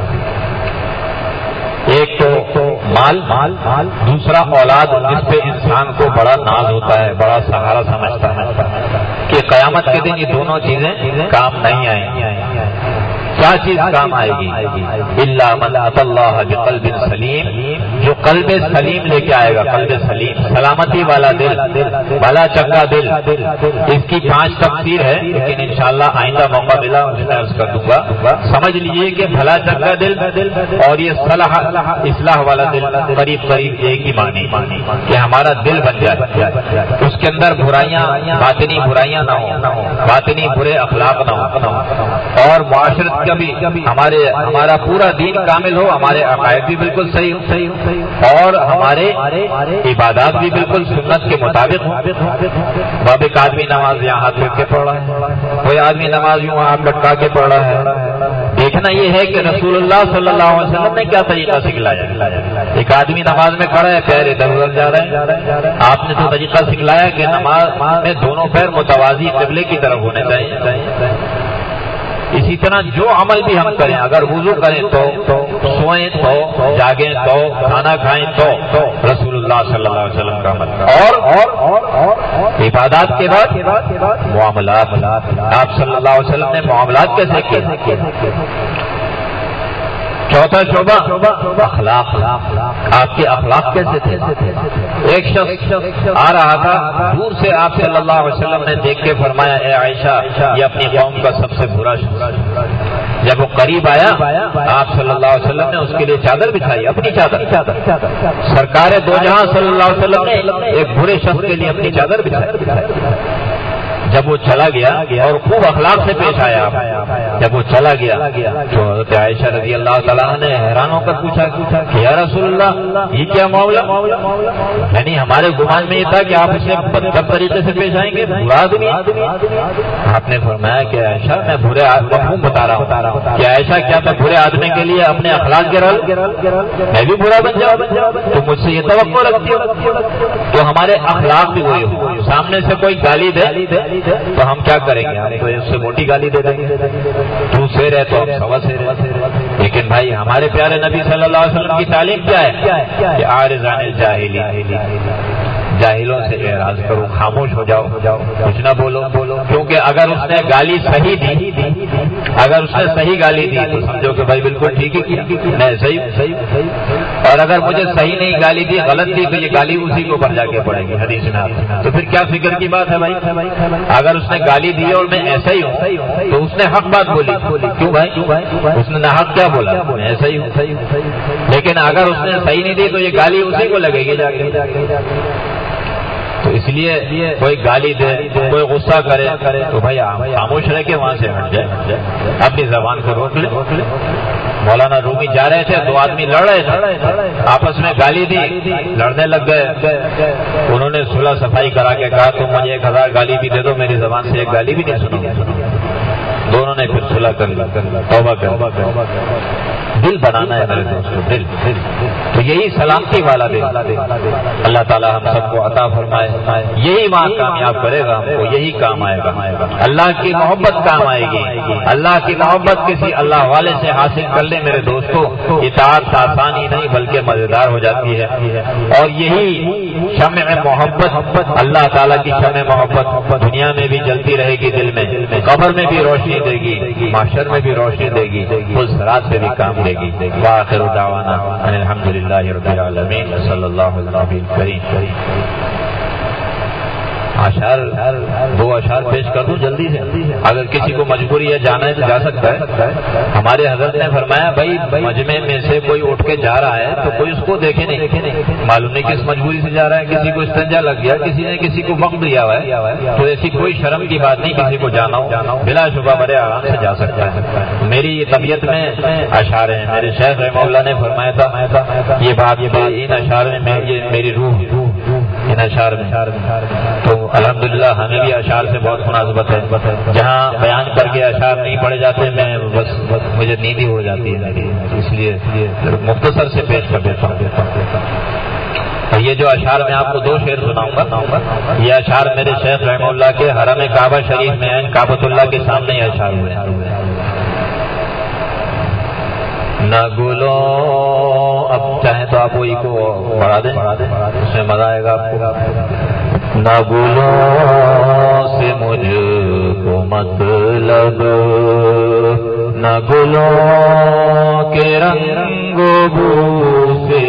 ایک تو مال، دوسرا اولاد، جس پہ انسان کو بڑا ناز ہوتا ہے، بڑا سہارا سمجھتا ہے کہ قیامت کے دن یہ دونوں چیزیں کام نہیں آئیں گی۔ کیا چیز کام آئے گی؟ الا من اتى اللہ بقلب سلیم، جو قلب سلیم لے کے آئے گا، قلب سلیم، سلامتی والا دل، بھلا چنگا دل۔ اس کی پانچ تفسیر ہے لیکن انشاءاللہ آئندہ موقع ملا میں عرض کر دوں گا۔ سمجھ لیجئے کہ بھلا چنگا دل اور یہ صلاح اصلاح والا دل قریب قریب ایک ہی معنی کہ ہمارا دل بن جائے، اس کے اندر برائیاں، باطنی برائیاں نہ ہوں، باطنی برے اخلاق نہ ہوں، اور معاشرت کا بھی ہمارے ہمارا پورا دین کامل ہو، ہمارے عقائد بھی بالکل صحیح ہو، اور ہمارے عبادات بھی بالکل سنت کے مطابق ہوں۔ باب ایک آدمی نماز یہاں ہاتھ رکھ کے پڑھ رہا ہے، کوئی آدمی نماز یوں ہاتھ لٹکا کے پڑھ رہا ہے، دیکھنا یہ ہے کہ رسول اللہ صلی اللہ علیہ وسلم نے کیا طریقہ سکھلایا. ایک آدمی نماز میں کھڑا ہے، پیر ادھر ادھر جا رہے ہیں، آپ نے تو طریقہ سکھلایا کہ نماز میں دونوں پیر متوازی قبلے کی طرف ہونے چاہیے. اسی طرح جو عمل بھی ہم کریں، اگر وضو کریں تو، سوئیں تو، جاگیں تو، کھانا کھائیں تو رسول اللہ صلی اللہ علیہ وسلم کا عمل. اور عبادات کے بعد معاملات، آپ صلی اللہ علیہ وسلم نے معاملات کیسے کیے. چوتھا شعبہ اخلاق، آپ کے اخلاق کیسے تھے. ایک شخص آ رہا تھا دور سے، آپ صلی اللہ علیہ وسلم نے دیکھ کے فرمایا اے عائشہ یہ اپنی قوم کا سب سے برا شخص. جب وہ قریب آیا آپ صلی اللہ علیہ وسلم نے اس کے لیے چادر بچھائی، اپنی چادر. سرکار دو جہاں صلی اللہ علیہ وسلم نے ایک برے شخص کے لیے اپنی چادر بچھائی. جب وہ چلا گیا اور خوب اخلاق سے پیش آیا، جب وہ چلا گیا تو حضرت عائشہ رضی اللہ تعالیٰ نے حیران ہو کر پوچھا کہ یا رسول اللہ یہ کیا معاملہ. یعنی ہمارے گمان میں یہ تھا کہ آپ اسے بدتر طریقے سے پیش آئیں گے، برا آدمی. آپ نے فرمایا کہ عائشہ میں برے مفہوم بتا رہا ہوں کہ عائشہ کیا میں برے آدمی کے لیے اپنے اخلاق گرا میں بھی برا بن جاؤں تو مجھ سے یہ توقع رکھتی ہو. تو ہمارے اخلاق بھی وہی ہو. سامنے سے کوئی گالی دے تو ہم کیا کریں گے، ہم تو اس سے موٹی گالی دے دیں گے، تو سے رہے تو ہم سوا سے رہے. لیکن بھائی ہمارے پیارے نبی صلی اللہ علیہ وسلم کی تعلیم کیا ہے کہ عارض عن الجاہلین، جاہلوں سے اعراض کرو، خاموش ہو جاؤ، کچھ نہ بولو. کیونکہ اگر اس نے گالی صحیح دی، اگر اس نے صحیح گالی دی تو سمجھو کہ بھائی بالکل ٹھیک ہی کیا، میں صحیح. اور اگر مجھے صحیح نہیں گالی دی، غلط دی، تو یہ گالی اسی کو پر جا کے پڑے گی حدیث میں. تو پھر کیا فکر کی بات ہے بھائی. اگر اس نے گالی دی اور میں ایسا ہی ہوں تو اس نے حق بات بولی. کیوں بھائی، اس نے نہ حق کیا بولا، میں ایسا ہی ہوں. لیکن اگر اس نے صحیح نہیں دی تو یہ گالی اسی کو لگے گی جا کے. تو اس لیے کوئی گالی دے، کوئی غصہ کرے تو بھائی خاموش رہ کے وہاں سے ہٹ جائے، اپنی زبان کو روک لے. مولانا رومی جا رہے تھے، دو آدمی لڑ رہے تھے، آپس میں گالی دی، لڑنے لگ گئے. انہوں نے صلح صفائی کرا کے کہا تم مجھے ایک ہزار گالی بھی دے دو، میری زبان سے ایک گالی بھی نہیں سنو گے. دونوں نے پھر صلح کر لی، توبہ کر. دل بنانا ہے میرے دوستوں، دل. تو یہی سلامتی والا دل اللہ تعالی ہم سب کو عطا فرمائے. یہی ماں کامیاب کرے گا ہم کو، یہی کام آئے گا. اللہ کی محبت کام آئے گی. اللہ کی محبت کسی اللہ والے سے حاصل کر لے میرے دوستوں، اطاعت آسان ہی نہیں بلکہ مزیدار ہو جاتی ہے. اور یہی شمع محبت، اللہ تعالیٰ کی شمع محبت دنیا میں بھی جلتی رہے گی، دل میں، قبر میں بھی روشنی دے گی، محشر میں بھی روشنی دے گی، اس رات سے بھی کام دے گی. وآخر دعوانا ان الحمدللہ رب العالمین صلی اللہ علیہ وسلم. اشعار دو اشعار پیش کر دوں جلدی سے، اگر کسی کو مجبوری ہے جانا ہے تو جا سکتا ہے. ہمارے حضرت نے فرمایا بھائی مجمع میں سے کوئی اٹھ کے جا رہا ہے تو کوئی اس کو دیکھے نہیں، معلوم نہیں کس مجبوری سے جا رہا ہے، کسی کو استنجا لگ گیا، کسی نے کسی کو وقت دیا ہوا ہے، تو ایسی کوئی شرم کی بات نہیں، کسی کو جانا ہو بلا شبہ بڑے آرام سے جا سکتا ہے. میری یہ طبیعت میں اشعار ہیں، میرے شیخ رحمہ اللہ نے فرمایا تھا یہ بات، ان اشعار میں یہ میری روح ان اشعار میں. تو الحمدللہ ہمیں بھی اشعار سے بہت مناسبت ہے. جہاں بیان کر کے اشعار نہیں پڑھے جاتے میں بس مجھے نیند ہی ہو جاتی ہے، اس لیے مختصر سے پیش کر دیتا ہوں. یہ جو اشعار میں آپ کو دو شعر سناؤں گا، یہ اشعار میرے شیخ رحمہ اللہ کے حرم کعبہ شریف میں ہیں، کعبۃ اللہ کے سامنے یہ اشعار ہوئے ہیں. نہ گلوں، اب چاہیں تو آپ وہی کو بڑھا دیں، اس میں مزہ آئے گا آپ کو. نہ گلوں سے مجھ کو مطلب، نہ گلوں کے رنگ و بو سے،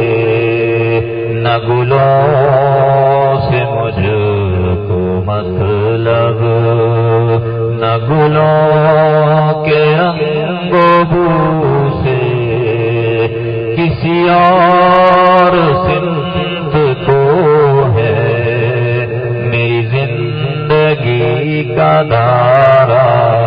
نہ گلوں سے مجھ کو مطلب، نہ گلوں کے رنگ و بو سے، کسی اور سمت کو ہے میری زندگی کا دھارا،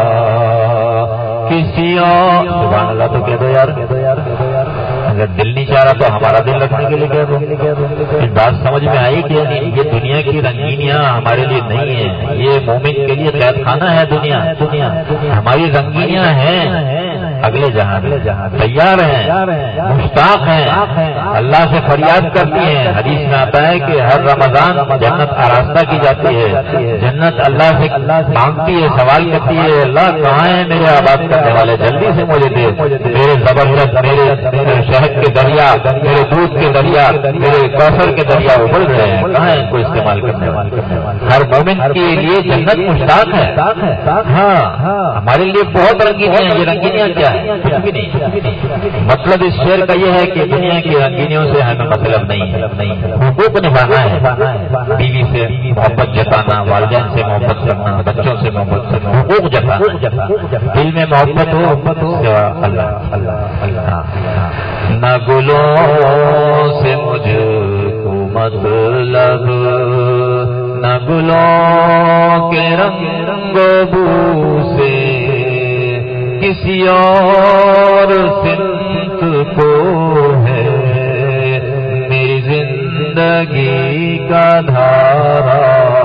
کسی اور. سبحان اللہ تو کہہ دو یار، اگر دل نہیں چاہ رہا تو ہمارا دل رکھنے کے لیے کہہ دو. بات سمجھ میں آئی کہ نہیں؟ یہ دنیا کی رنگینیاں ہمارے لیے نہیں ہیں، یہ مومن کے لیے قید خانہ ہے دنیا. ہماری رنگینیاں ہیں اگلے جہاں تیار ہیں، مشتاق ہیں، اللہ سے فریاد کرتی ہیں۔ حدیث میں آتا ہے کہ ہر رمضان جنت آراستہ کی جاتی ہے، جنت اللہ سے مانگتی ہے، سوال کرتی ہے، اللہ کہاں ہے میرے آباد کرنے والے، جلدی سے مجھے دے، میرے زبردست میرے شہد کے دریا، میرے دودھ کے دریا، میرے کوثر کے دریا ابل رہے ہیں، کہاں ہے ان کو استعمال کرنے والے۔ ہر مومن کے لیے جنت مشتاق ہے۔ ہاں ہمارے لیے بہت رنگینیاں ہیں، یہ رنگینیاں کیا ہے؟ کچھ بھی نہیں۔ مطلب اس شعر کا یہ ہے کہ دنیا کی رنگینیوں سے ہمیں مطلب نہیں ہے، حقوق نبھانا ہے، بیوی سے محبت جتانا، والدین سے محبت کرنا، بچوں سے محبت کرنا، حقوق جتانا، دل میں محبت ہو سوا اللہ اللہ اللہ۔ نہ گلوں سے مجھ کو مطلب، نہ گلوں کے رنگ و بو سے، کسی اور سمت کو ہے میری زندگی کا دھارا،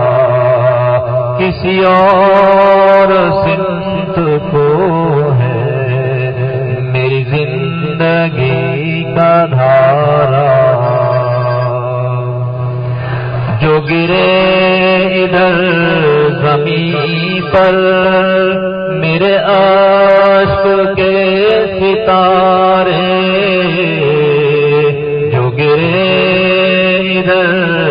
کسی اور سمت کو ہے میری زندگی کا دھارا، جو گرے ادھر زمین پر میرے عاشق کے ستارے، جو گرے ادھر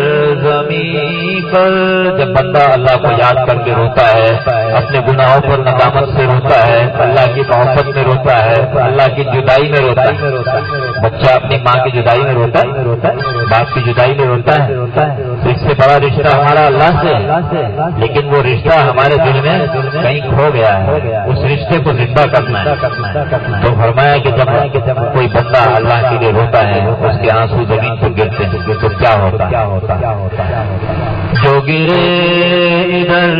زمین پر۔ جب بندہ اللہ کو یاد کر کے روتا ہے، اپنے گناہوں پر ندامت سے روتا ہے، اللہ کی محبت میں روتا ہے، اللہ کی جدائی میں روتا ہے۔ بچہ اپنی ماں کی جدائی میں روتا ہے، باپ کی جدائی میں روتا ہے، اس سے بڑا رشتہ ہمارا اللہ سے، لیکن وہ رشتہ ہمارے دل میں کہیں کھو گیا ہے، اس رشتے کو زندہ کرنا ہے۔ تو فرمایا کہ جب کوئی بندہ اللہ کے لیے روتا ہے، اس کے آنسو زمین پر گرتے ہیں تو کیا ہوتا ہے؟ جو گرے ادھر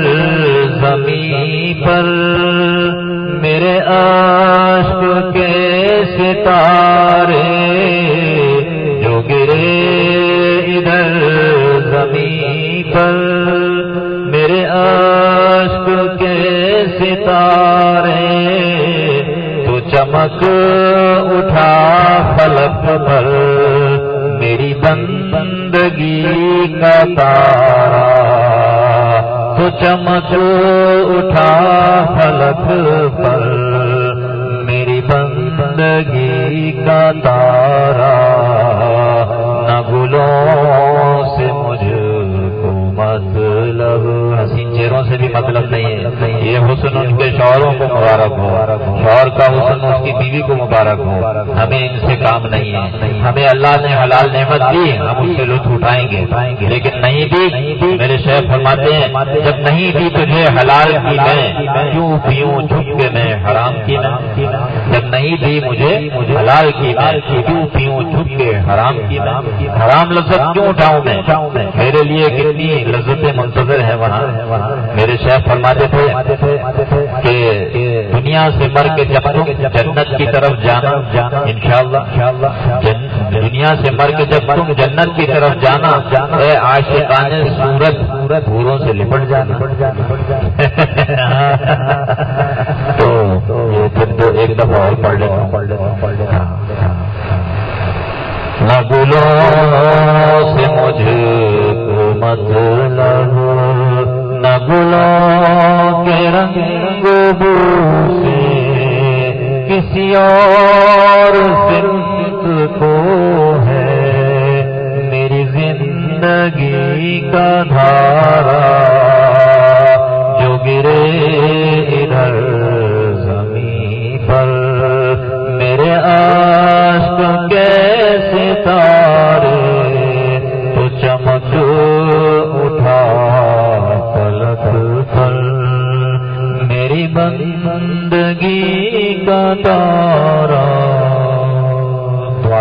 زمین پر میرے عاشق کے ستارے، جو گرے ادھر زمین پر میرے عاشق کے ستارے، تو چمک اٹھا فلک پر میری بندگی کا تارا، تو چمک اٹھا فلک پر میری بندگی کا تارا، نہ گلوں سے مجھ کو مطلب، حسین چہروں سے بھی مطلب نہیں ہے، یہ حسن ان کے شوہروں کو مبارک ہو، شوہر کا حسن اس کی بیوی کو مبارک ہو، ہمیں ان سے کام نہیں ہے۔ ہمیں اللہ نے حلال نعمت دی، ہم اس سے لطف اٹھائیں گے، لیکن نہیں دی، میرے شیخ فرماتے ہیں جب نہیں دی تجھے حلال کی میں کیوں پیوں چھپ کے میں حرام کی میں، جب نہیں دی مجھے حلال کی میں کیوں پیوں چھپ کے حرام کی میں، حرام لذت کیوں اٹھاؤں میں، میرے لیے کتنی لذتیں منتظر ہیں وہاں۔ میرے شیخ فرماتے تھے کہ دنیا سے مر کے جب تم جنت کی طرف جانا انشاءاللہ، دنیا سے مر کے جب تم جنت کی طرف جانا، اے عاشقان صورت حوروں سے لپٹ جانا۔ تو یہ پھر تو ایک دفعہ اور پڑھ لیتا ہوں۔ نہ گلوں سے مجھ کو مطلب، نہ گلوں کے رنگ بو سے، کسی اور سمت کو ہے میری زندگی کا دھارا، جو گرے ادھر زمین پر میرے عاشق کے ستارے، تو چمک اٹھا فلک پر میری بندگی کا تارا۔ دعا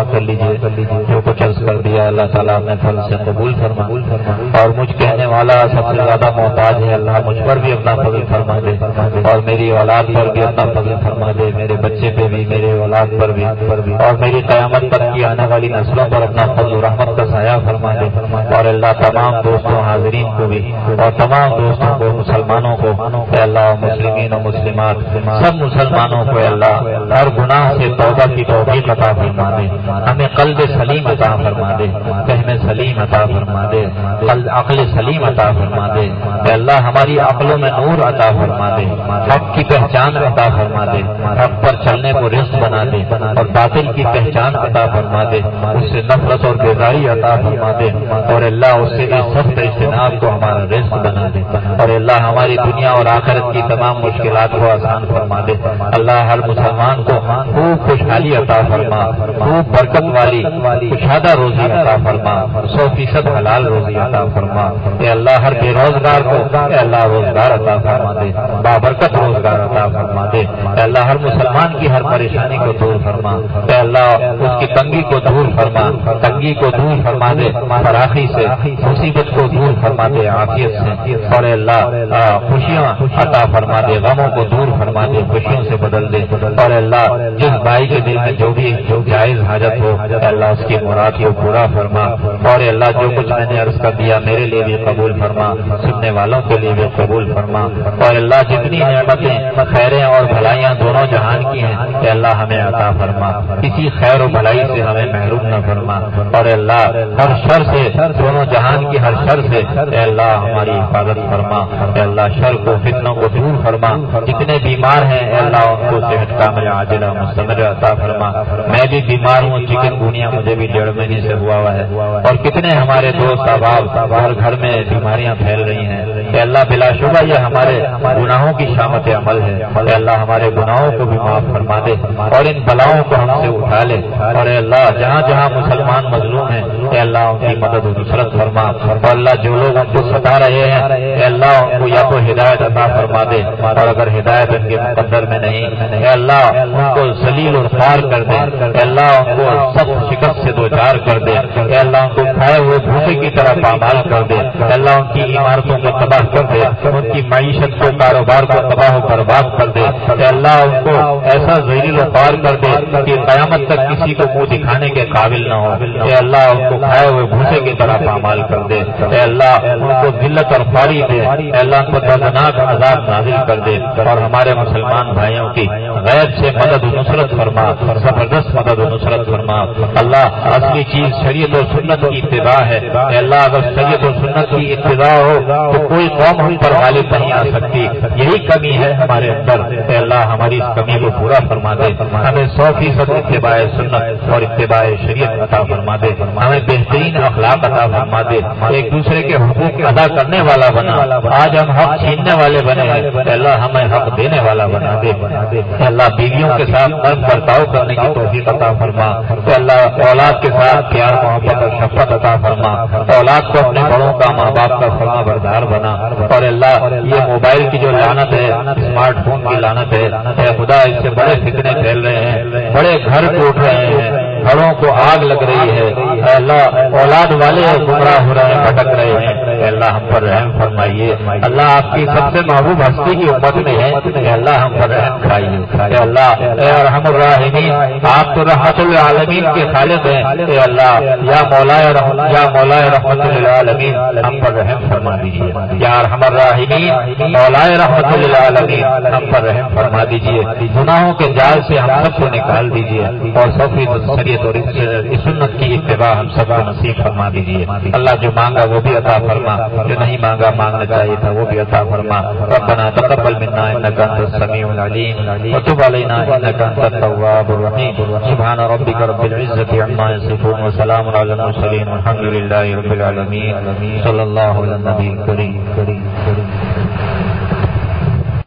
دعا کر لیجیے. جو کچھ عرض کر دیا اللہ تعالیٰ نے فضل سے قبول فرما, اور مجھ کہنے والا سب سے زیادہ محتاج ہے. اللہ مجھ پر بھی اپنا فضل فرما دے, اور میری اولاد پر بھی اپنا فضل فرما دے, میرے بچے پہ بھی, میرے اولاد پر بھی, اور میری قیامت تک کی آنے والی نسلوں پر اپنا فضل و رحمت کا سایہ فرما دے. اور اللہ تمام دوستوں حاضرین کو بھی, اور تمام دوستوں کو, مسلمانوں کو, اے اللہ مسلمین و مسلمات سب مسلمانوں کو, اے اللہ ہر گناہ سے توبہ کی توفیق عطا فرما دے. ہمیں قلب سلیم عطا فرما دے, فہم سلیم عطا فرما دے, عقل سلیم عطا فرما دے. اے اللہ ہماری عقلوں میں نور عطا فرما دے, حق کی پہچان عطا فرما دے, حق پر چلنے کو رزق بنا دے, اور باطل کی پہچان عطا فرما دے, اس سے نفرت اور بیزاری عطا فرما دے, اور اللہ اس سے اس سخت اجتناب کو ہمارا رزق بنا دے. اور اللہ ہماری دنیا اور آخرت کی تمام مشکلات کو آسان فرما دے. اللہ ہر مسلمان کو خوب خوشحالی عطا فرما, خوب برکت والی کشادہ روزی عطا فرما, سو فیصد حلال روزی عطا فرما. اے اللہ ہر بے روزگار کو اے اللہ روزگار عطا فرما دے, بابرکت روزگار عطا فرما دے. اے اللہ ہر مسلمان کی ہر پریشانی کو دور فرما. اے اللہ اس کی تنگی کو دور فرما, تنگی کو دور فرما دے, فراخی سے مصیبت کو دور فرما دے, عافیت سے. اور اللہ خوشیاں عطا فرما دے, غموں کو دور فرما دے, خوشیوں سے بدل دے. اور اللہ جس بھائی کے دل میں جو بھی جائز حاجت ہو اے اللہ اس کی مراد کو پورا فرما. اور اللہ جو کچھ میں نے عرض کر دیا میرے لیے بھی قبول فرما, سننے والوں کے لیے بھی قبول فرما. اور اللہ جتنی نعمتیں خیریں اور بھلائیاں دونوں جہان کی ہیں اے اللہ ہمیں عطا فرما, کسی خیر و بھلائی سے ہمیں محروم نہ فرما. اور اللہ ہر شر سے, دونوں جہان کی ہر شر سے اے اللہ ہماری حفاظت فرما. اے اللہ شر کو فتنوں کو دور فرما. جتنے بیمار ہیں اے اللہ ان کو صحت کامل عاجلہ مستمر عطا فرما. میں بھی بیمار ہوں, چکن گونیا مجھے بھی ڈیڑھ مہینے سے ہوا ہوا ہے, اور کتنے ہمارے دوست احباب ہر گھر میں بیماریاں پھیل رہی ہیں. اے اللہ بلا شبہ یہ ہمارے گناہوں کی شامت عمل ہے. اے اللہ ہمارے گناہوں کو بھی معاف فرما دے, اور ان بلاؤں کو ہم سے اٹھا لے. اور اے اللہ جہاں جہاں مسلمان مظلوم ہیں اے اللہ ان کی مدد و نصرت فرما. اور اللہ جو لوگ ان کو ستا رہے ہیں اے اللہ ان کو یا تو ہدایت عطا فرما دے, اور اگر ہدایت ان کے مقدر میں نہیں اے اللہ ان کو ذلیل اور خوار کر دے. اے اللہ ان کو سب شکست سے دو چار کر دے. اے اللہ ان کو کھائے ہوئے بھوسے کی طرح پامال کر دے. اے اللہ ان کی عمارتوں کو تباہ کر دے, ان کی معیشت کو, کاروبار کو تباہ و برباد کر دے. اے اللہ ان کو ایسا ذلیل و خوار کر دے کہ قیامت تک کسی کو منہ دکھانے کے قابل نہ ہو. اے اللہ ان کو کھائے ہوئے بھوسے کی طرح پامال کر دے. اے اللہ ان کو ذلت اور خواری دے. اے اللہ ان کو دردناک عذاب نازل کر دے. اور ہمارے مسلمان بھائیوں کی غیب سے مدد و نصرت فرما, زبردست مدد و نصرت فرما. اللہ اصلی چیز شریعت و سنت کی اتباع ہے. اے اللہ اگر شریعت و سنت کی اتباع ہو تو کوئی قوم ہم پر غالب نہیں آ سکتی. یہی کمی ہے ہمارے اندر. اے اللہ ہماری اس کمی کو پورا فرما دے. ہمیں سو فیصد اتباع سنت اور اتباع شریعت عطا فرما دے. ہمیں بہترین اخلاق عطا فرما دے, ایک دوسرے کے حقوق ادا کرنے والا بنا. آج ہم حق چھیننے والے بنے ہیں, اللہ ہمیں حق دینے والا بنا دے. اللہ بیویوں کے ساتھ نرم برتاؤ کرنے کی توفیق عطا فرما. اللہ اولاد کے ساتھ پیار محبت اور شفقت عطا فرما. اولاد کو اپنے بڑوں کا, ماں باپ کا فرما بردار بنا. اور اللہ یہ موبائل کی جو لعنت ہے, اسمارٹ فون کی لعنت ہے, اے خدا اس سے بڑے فتنے پھیل رہے ہیں, بڑے گھر ٹوٹ رہے ہیں, گھروں کو آگ لگ رہی ہے. اے اللہ اولاد والے گمراہ ہو رہے ہیں, بھٹک رہے ہیں. اے اللہ ہم پر رحم فرمائیے. اللہ آپ کی سب سے محبوب ہستی کی امت میں ہے, اے اللہ ہم پر رحم کھائیے. اے اللہ اے ارحم الراحمین, آپ تو رحمت للعالمین کے خالق ہیں. اے اللہ یا مولا یا مولا رحمت للعالمین ہم پر رحم فرما دیجیے. یا ارحم الراحمین مولا رحمت للعالمین ہم پر رحم فرما دیجیے. گناہوں کے جال سے ہم سب کو نکال دیجیے, اور سفید شریعت اور سنت کی اتباع ہم سب کو نصیب فرما دیجیے. اللہ جو مانگا وہ بھی عطا فرما, جو نہیں مانگا مانگنا چاہیے تھا وہ بھی عطا فرما. ربنا تقبل منا انك انت السميع العليم وتب علينا انك انت التواب الرحيم. سبحان ربك رب العزة عما يصفون وسلام على المرسلين والحمد لله رب العالمين. صلى الله على النبي الكريم.